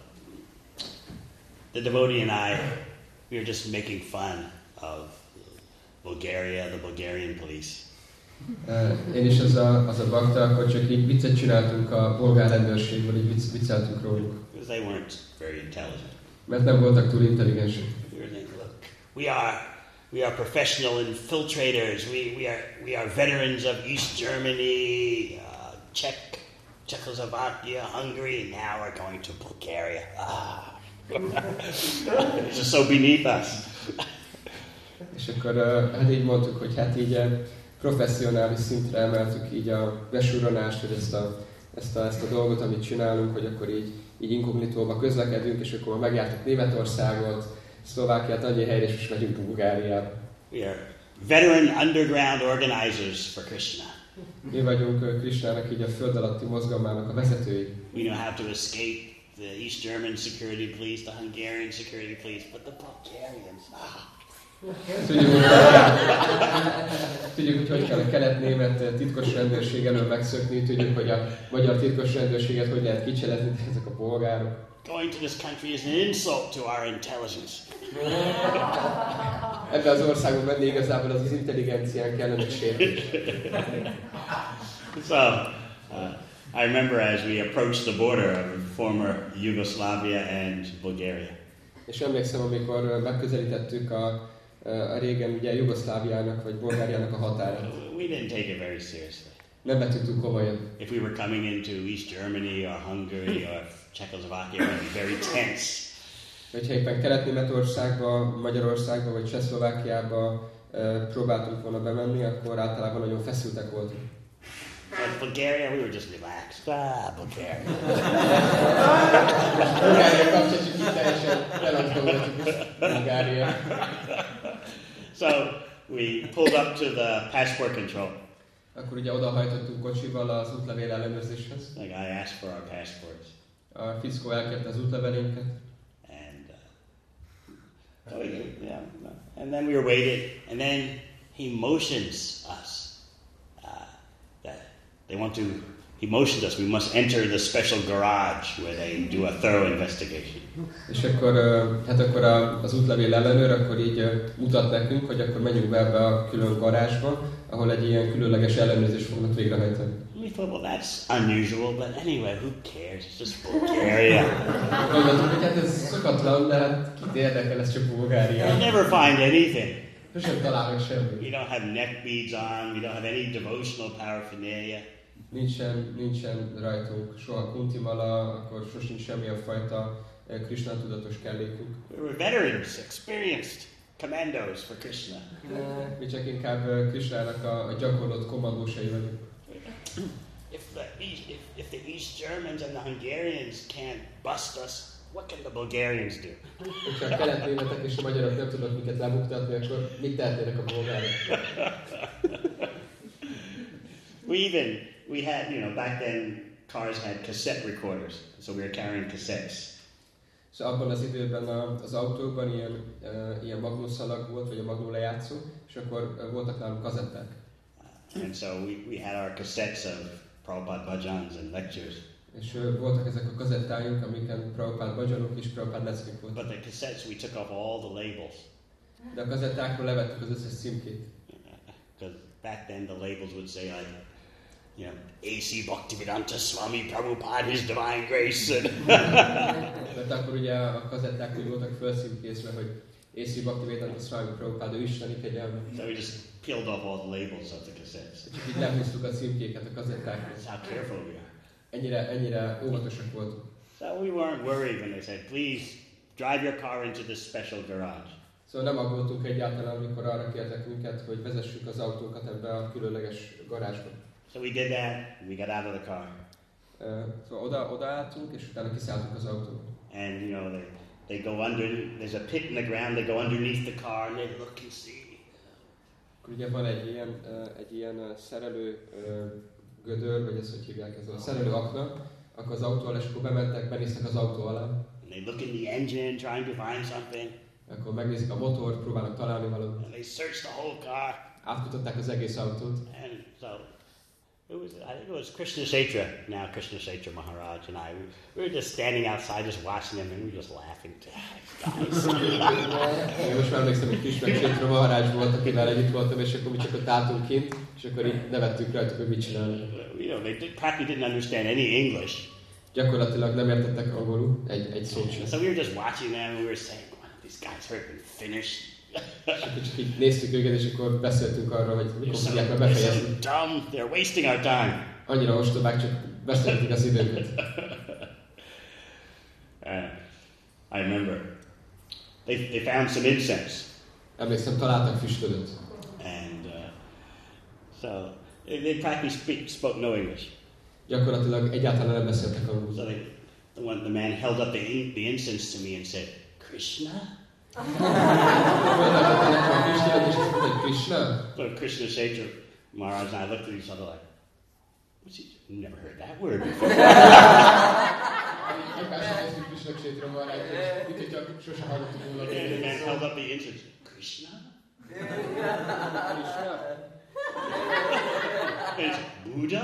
the devotee and I, we were just making fun of Bulgaria, the Bulgarian police. Uh, én is az a, az a bakta, akkor csak így viccet csináltunk a bolgár rendőrségből, így vicc, vicceltünk róluk. Because they weren't very intelligent. Mert nem voltak túl intelligensek. We were thinking, look, we are, we are professional infiltrators. We, we are, we are veterans of East Germany, uh, Czech, Czechoslovakia, Hungary, and now we're going to Bulgaria. Ah. It's just so beneath us. És akkor uh, hát így mondtuk, hogy hát így uh, professzionális szintre emeltük így a besúronást, hogy ezt a, ezt a, ezt a dolgot, amit csinálunk, hogy akkor így, így inkognitóba közlekedünk, és akkor megjártuk Németországot, Szlovákiát, annyi helyre, és most megyünk Bulgáriába. We are veteran underground organizers for Krishna. Mi vagyunk uh, Krishnának így a föld alatti mozgalmának a vezetői. We know how to escape the East German security police, the Hungarian security police, but the Bulgarians, ah. Tudjuk, hogy, tudjuk, hogy hogy kell a kelet-német titkos rendőrség elől megszökni, tudjuk, hogy a magyar titkos rendőrséget hogy lehet kicselezni, de ezek a bolgárok. Going to this country is an insult to our intelligence. Ebben az országban menni igazából az az intelligencián kellene sértés. So, uh, I remember as we approached the border of former Yugoslavia and Bulgaria. És emlékszem, amikor megközelítettük a, a régen ugye Jugoszláviának vagy Bulgáriának a határát. We didn't take it very seriously. Nem vettük túl komolyan. If we were coming into East Germany or Hungary or Czechoslovakia, it would be very tense. Hogyha éppen Kelet-Németországba, Magyarországba vagy Csehszlovákiába e, próbáltunk volna bemenni, akkor általában nagyon feszültek voltunk. But Bulgaria, we were just relaxed. Ah, Bulgaria. Bulgária kapcsán csak így teljesen eladva voltunk is. Bulgária. So we pulled up to the passport control. Akkor ugye odahajtottunk kocsival az útlevél ellenőrzéshez. The guy asked for our passports. A fickó elkérte az útlevelénket. And, uh, so we, yeah, and then we were waiting, and then he motions us. They want to, he motioned us, we must enter the special garage where they do a thorough investigation. És akkor, hát akkor az útlevél ellenőr akkor így mutat nekünk, hogy akkor menjünk be ebbe a külön garázsba, ahol egy ilyen különleges ellenőrzést fognak végrehajtani. We thought, well, that's unusual, but anyway, who cares? It's just Bulgaria. Gondoltuk, hogy hát ez szokatlan, de hát kit érdekel, ez csak Bulgária. You'll never find anything. Sosem találnak semmi. We don't have neck beads on, we don't have any devotional paraphernalia. Nincsen, nincsen rajtunk soha kuntimala, akkor sosincs semmilyen fajta Krishna tudatos kellékünk. We were veterans, experienced commandos for Krishna. Mi csak inkább Krishnának a, a gyakorlott kommandósai vagyunk. if the East, if, if the East Germans and the Hungarians can't bust us, what can the Bulgarians do? Hogyha a kelet-németek és a magyarok nem tudnak minket lebuktatni, akkor mit tehetnének a bolgárok? We even, we had, you know, back then cars had cassette recorders, so we were carrying cassettes. És abban az időben a, az autókban ilyen, uh, ilyen magnószalag volt, vagy a magnó lejátszó, és akkor uh, voltak nálunk kazetták. And so we, we had our cassettes of Prabhupada bhajans and lectures. És uh, voltak ezek a kazettáink, amiken Prabhupada bhajanok és Prabhupada leckék voltak. But the cassettes, we took off all the labels. De a kazettákról levettük az összes címkét. Because back then the labels would say like, you know, A C Bhaktivedanta Swami Prabhupada, His Divine Grace. Mert akkor ugye a kazetták úgy voltak felszímkészve, hogy A C Bhaktivedanta Swami Prabhupada, ő isteni kegyelme. So we just peeled off all the labels of the cassettes. Csak így lehúztuk a címkéket a kazettákról. That's how careful we are. Ennyire, ennyire óvatosak voltunk. So we weren't worried when they said, please drive your car into this special garage. Szóval nem aggódtunk egyáltalán, amikor arra kértek minket, hogy vezessük az autókat ebbe a különleges garázsba. So we did that, we got out of the car. Uh, szóval oda, oda álltunk, és utána kiszálltunk az autóba. And you know, they, they go under, there's a pit in the ground, they go underneath the car and they look and see. Akkor ugye van egy ilyen, uh, egy ilyen uh, szerelő uh, gödör, vagy ezt hogy hívják, ez a szerelő akna, akkor az autó alá, és akkor bementek, benéztek az autó alá. And they look in the engine, trying to find something. Akkor megnézik a motort, próbálnak találni valamit. And they search the whole car. Átkutatták az egész autót. And so, it was, I think it was Krishna Kshetra, now Krishna Kshetra Maharaj and I, we, we were just standing outside just watching them and we were just laughing. Guys. Én most már emlékszem, hogy Krishna Kshetra Maharaj volt, akivel együtt voltam, és akkor mi csak ott álltunk kint, és akkor így nevettük rajtuk, hogy mit csinálnak. You know, they did, practically didn't understand any English. Gyakorlatilag nem értettek angolul, egy, egy szót sem. So we were just watching them and we were saying, wow, these guys heard me finish. És akkor csak így néztük őket, és akkor beszéltünk arról, hogy They're mikor so, fogják meg they're befejezni. so dumb, they're wasting our time. Annyira ostobák, csak beszéltük az időket. uh, I remember they, they found some incense. Emlékszem, találtak füstölőt. And uh, so they, they practically speak, spoke no English. Gyakorlatilag egyáltalán nem beszéltek So angolul. they, the, one, the man held up the, in, the incense to me and said, Krishna? Földeltettek nekem a füstölőt, és azt mondta, hogy Krishna? So Krishna Kshetra Maharaj and I looked at each other like, what's he? Never heard that word before. Egymásra néztük Krishna Kshetra Maharajt, és mint hogyha sose hallottuk volna. And the man held up the incense. Krishna? Krishna? And he said, Buddha?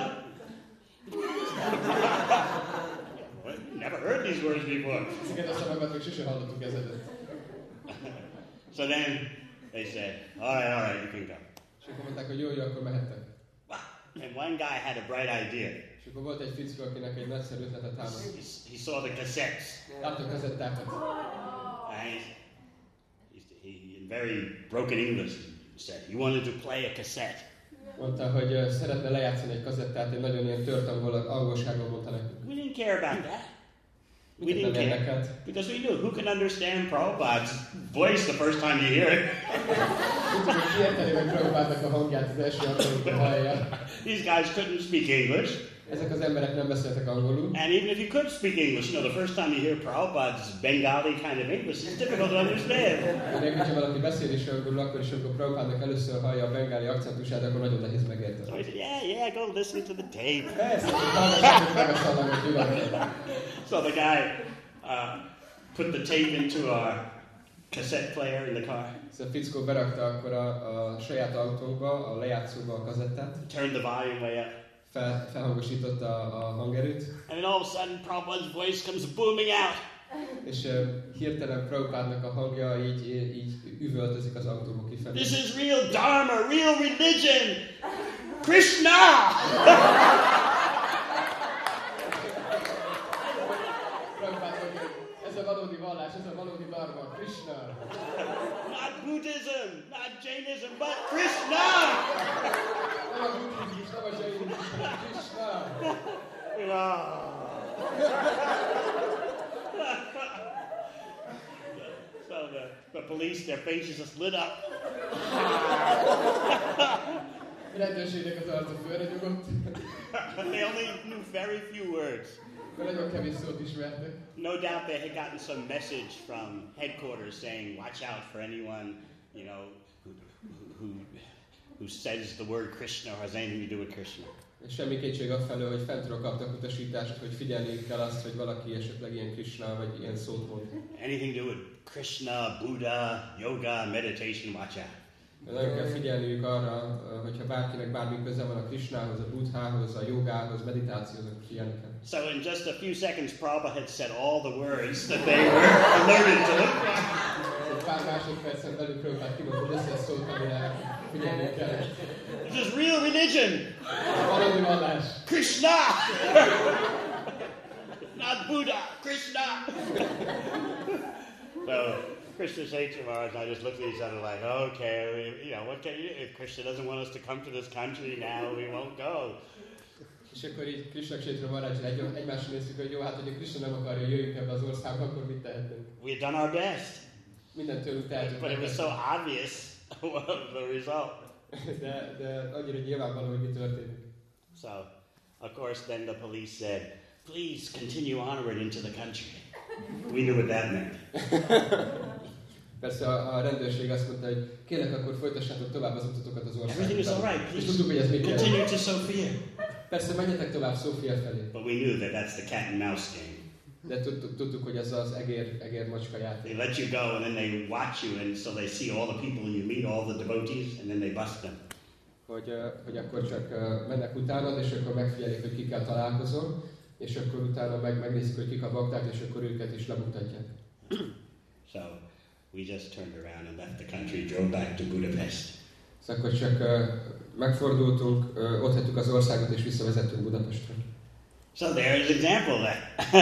What? Never heard these words before. Ezeket a szavakat még sose hallottuk ezedet. So then they said, all right, all right, you can go. És akkor mondták, hogy jó, jó, akkor mehettek. And one guy had a bright idea. És akkor volt egy fickó, akinek egy nagyszerű ötletet támadt. He, he saw the cassettes. Látta a kazettákat. And he, he, he, in very broken English, said he wanted to play a cassette. Mondta, hogy uh, szeretne lejátszani egy kazettát, egy nagyon ilyen tört angol, angolságban mondta nekünk. We didn't care about that. We Minket didn't nem care. érdekelt. Because we knew who can understand Prabhupada's voice the first time you hear it. Tudtuk, hogy kiérteni meg Prabhupádnak a hangját az első alkalommal hallja. These guys couldn't speak English. Ezek az emberek nem beszéltek angolul. And even if you could speak English, you know, the first time you hear Prabhupada's Bengali kind of English, it's difficult to understand. De még hogyha valaki beszél is angolul, akkor is, amikor Prabhupádnak először hallja a bengáli akcentusát, akkor nagyon nehéz So megérteni. he said, yeah, yeah, go listen to the tape. Persze, hogy hallgassátok meg a szalagot, nyugodtan. So the guy uh, put the tape into our cassette player in the car, Szóval a fickó berakta akkor a, a saját autóba, a lejátszóba a kazettát, turned the volume way up, fel, felhangosította a, a hangerőt, and then all of a sudden Prabhupada's voice comes booming out. és uh, hirtelen Prabhupádnak a hangja így, így üvöltözik az autóba kifelé. This is real Dharma, real religion. Krishna! Prabhupád mondja, ez a valódi vallás, ez a valódi dharma, Krishna. Not Buddhism, not Jainism, but Krishna! Nem a buddhizmus, nem a jainizmus, hanem Krishna. So the, the police, their faces just lit up. rendőrségnek az arca fölre nyugodt. They only knew very few words. Nagyon kevés szót ismertek. No doubt they had gotten some message from headquarters saying, watch out for anyone, you know, who, who, who says the word Krishna or has anything to do with Krishna. És semmi kétség afelől, hogy fentről kaptak utasítást, hogy figyelni kell azt, hogy valaki esetleg ilyen Krishna vagy ilyen szót mond. Anything to do with Krishna, Buddha, yoga, meditation, watch out. Nagyon kell figyelniük arra, hogyha bárkinek bármi köze van a Krishnához, a Buddhához, a jogához, meditációhoz, akkor figyelni kell. So in just a few seconds, Prabhupada had said all the words that they were alerted to. Pár másodpercen belül Prabhupád kimondta, hogy összes szót, amire figyelni kell. This is real religion. Valami vallás. Krishna! Not Buddha, Krishna! So Krishna Saint Maharaj and I just looked at each other like, okay, you know, what can you do? If Krishna doesn't want us to come to this country now, we won't go. És akkor így Krishna Kshetra Maharajjal egy, egymásra néztük, hogy jó, hát hogy Krishna nem akarja, jöjjünk ebbe az országba, akkor mit tehetünk? We had done our best. Mindent tőlünk tehetünk. But it was so obvious what was the result. De, de annyira nyilvánvaló, hogy mi történik. So, of course, then the police said, please continue onward into the country. We knew what that meant. Persze a, a rendőrség azt mondta, hogy kérlek, akkor folytassátok tovább az utatokat az országban. Everything is all right. És tudtuk, hogy ez mit jelent. Continue to Sophia. Persze menjetek tovább Szófia felé. But we knew that that's the cat and mouse game. De tudtuk, tudtuk, hogy ez az egér, egér macska játék. They let you go and then they watch you, and so they see all the people and you meet all the devotees, and then they bust them. Hogy, uh, hogy akkor csak uh, mennek utánad, és akkor megfigyelik, hogy kikkel találkozol, és akkor utána meg, megnézik, hogy kik a bakták, és akkor őket is lemutatják. So we just turned around and left the country, drove back to Budapest. Szóval akkor csak uh, megfordultunk, uh, ott hagytuk az országot, és visszavezettünk Budapestre. So there's an example of that.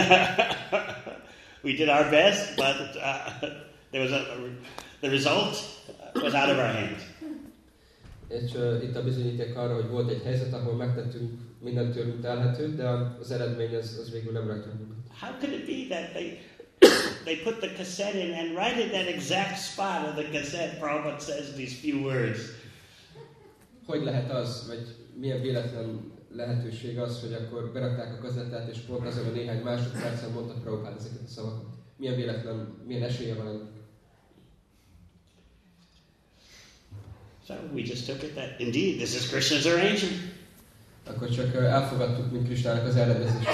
We did our best, but uh, there was a, a, the result was out of our hands. És uh, itt a bizonyíték arra, hogy volt egy helyzet, ahol megtettünk mindent tőlünk telhetőt, de az eredmény az, az végül nem rajtunk. How could it be that they they put the cassette in and right at that exact spot of the cassette, Prabhupada says these few words? Hogy lehet az, vagy milyen véletlen lehetőség az, hogy akkor berakták a kazettát, és pont azon a néhány másodpercen mondta Prabhupada ezeket a szavakat. Milyen véletlen, milyen esélye van ennek? So we just took it that indeed this is Krishna's arrangement. Akkor csak elfogadtuk, mint Krishnának az elrendezést.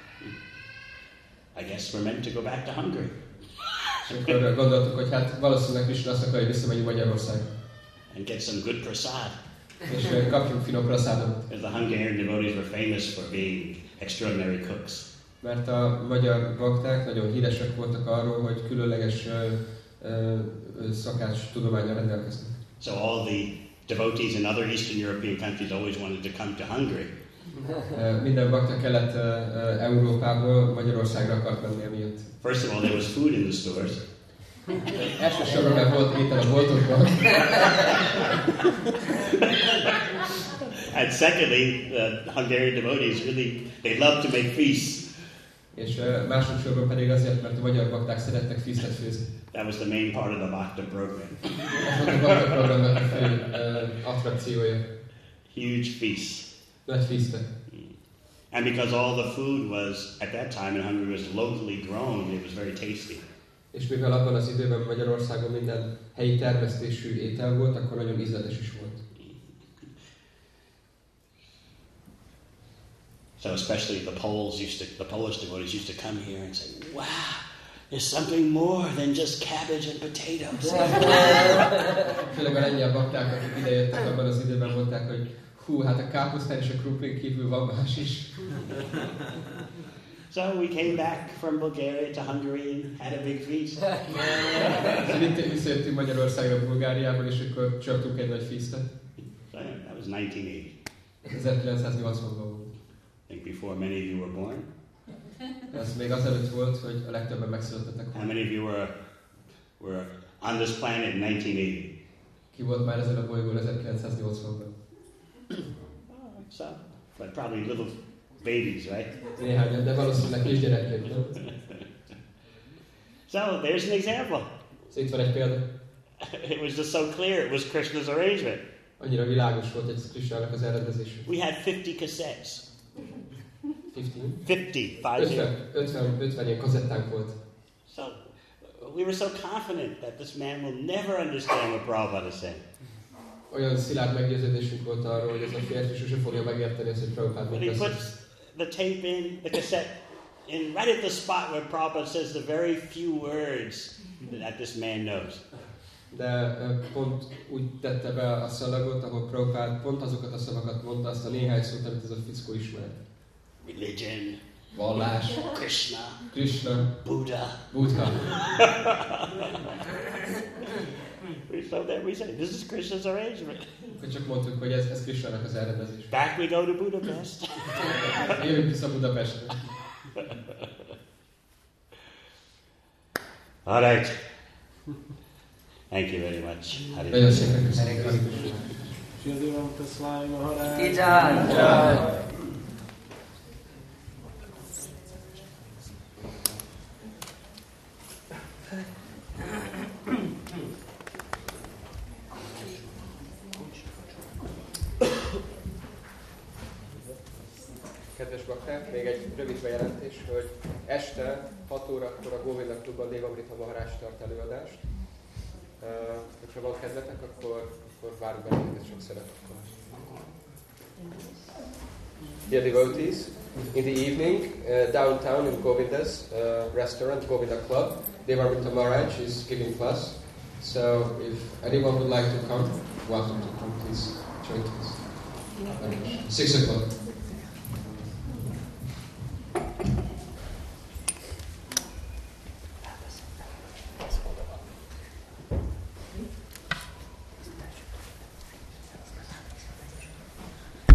I guess we're meant to go back to Hungary. És akkor gondoltuk, hogy hát valószínűleg Krishna azt akarja visszamenni Magyarországra. And get some good prasad. És kapjunk finom prasádot. Because the Hungarian devotees were famous for being extraordinary cooks. Mert a magyar bakták nagyon híresek voltak arról, hogy különleges uh, uh, szakács tudománnyal rendelkeznek. So all the devotees in other Eastern European countries always wanted to come to Hungary. Uh, minden bakta Kelet-Európából Magyarországra akart menni emiatt. First of all, there was food in the stores. Elsősorban nem volt étel a boltokban. And secondly, the Hungarian devotees really, they love to make feasts. És uh, másodszorban pedig azért, mert a magyar bakták szerettek feastet főzni. That was the main part of the Bhakta program. Ez volt a bakta programnak a fő uh, attrakciója. Huge feasts. Nagy feastek. And because all the food was, at that time in Hungary, was locally grown, it was very tasty. És mivel abban az időben Magyarországon minden helyi termesztésű étel volt, akkor nagyon ízletes is volt. So especially the Poles used to, the Polish devotees used to come here and say, wow, there's something more than just cabbage and potatoes. Főleg a lengyel bakták, akik idejöttek abban az időben, mondták, hogy hú, hát a káposztán és a krumplin kívül van más is. So we came back from Bulgaria to Hungary and had a big feast. Szóval itt visszajöttünk Magyarországra, Bulgáriából, és akkor csaptunk egy nagy feastet. So that was nineteen eighty. ezerkilencszáznyolcvanban volt. I think before many of you were born. Ez még azelőtt volt, hogy a legtöbben megszületettek. How many of you were, were on this planet in nineteen eighty? Ki volt már ezen a bolygón ezerkilencszáznyolcvanban? So, but probably little babies, right? Néhányan, de valószínűleg kisgyerekként, nem? So there's an example. Szóval itt van egy példa. It was just so clear it was Krishna's arrangement. Annyira világos volt, hogy ez Krishnának az elrendezés. We had fifty cassettes. fifty? fifty, five zero. ötven, ötven ilyen kazettánk volt. So we were so confident that this man will never understand what Prabhupada is saying. Olyan szilárd meggyőződésünk volt arról, hogy ez a férfi sose fogja megérteni ezt, hogy Prabhupád But mit he beszél. puts the tape in, the cassette, in right at the spot where Prabhupada says the very few words that this man knows. De pont úgy tette be a szalagot, ahol Prabhupád pont azokat a szavakat mondta, azt a néhány szót, amit ez a fickó ismert. Religion, Vallás, Krishna, Krishna, Buddha. Buddha. So then we say, this is Krishna's arrangement. Akkor csak mondtuk, hogy ez, ez Krishnának az elrendezés. Back we go to Budapest. Jövünk vissza Budapestre. All right. Thank you very much. Hare Nagyon Krishna. szépen köszönjük. Shridivam Tasvai Maharaj. Kijai! Kedves bakták, még egy rövid bejelentés, hogy este hat órakor a Govinda Klubban Devamrita Maharaj tart előadást. Uh, ha van kedvetek, akkor, akkor várunk benneteket sok szeretettel. Dear devotees, in the evening, uh, downtown in Govinda's uh, restaurant, Govinda Club, Devamrita Maharaj is giving class. So if anyone would like to come, welcome to come, please join us. Six o'clock.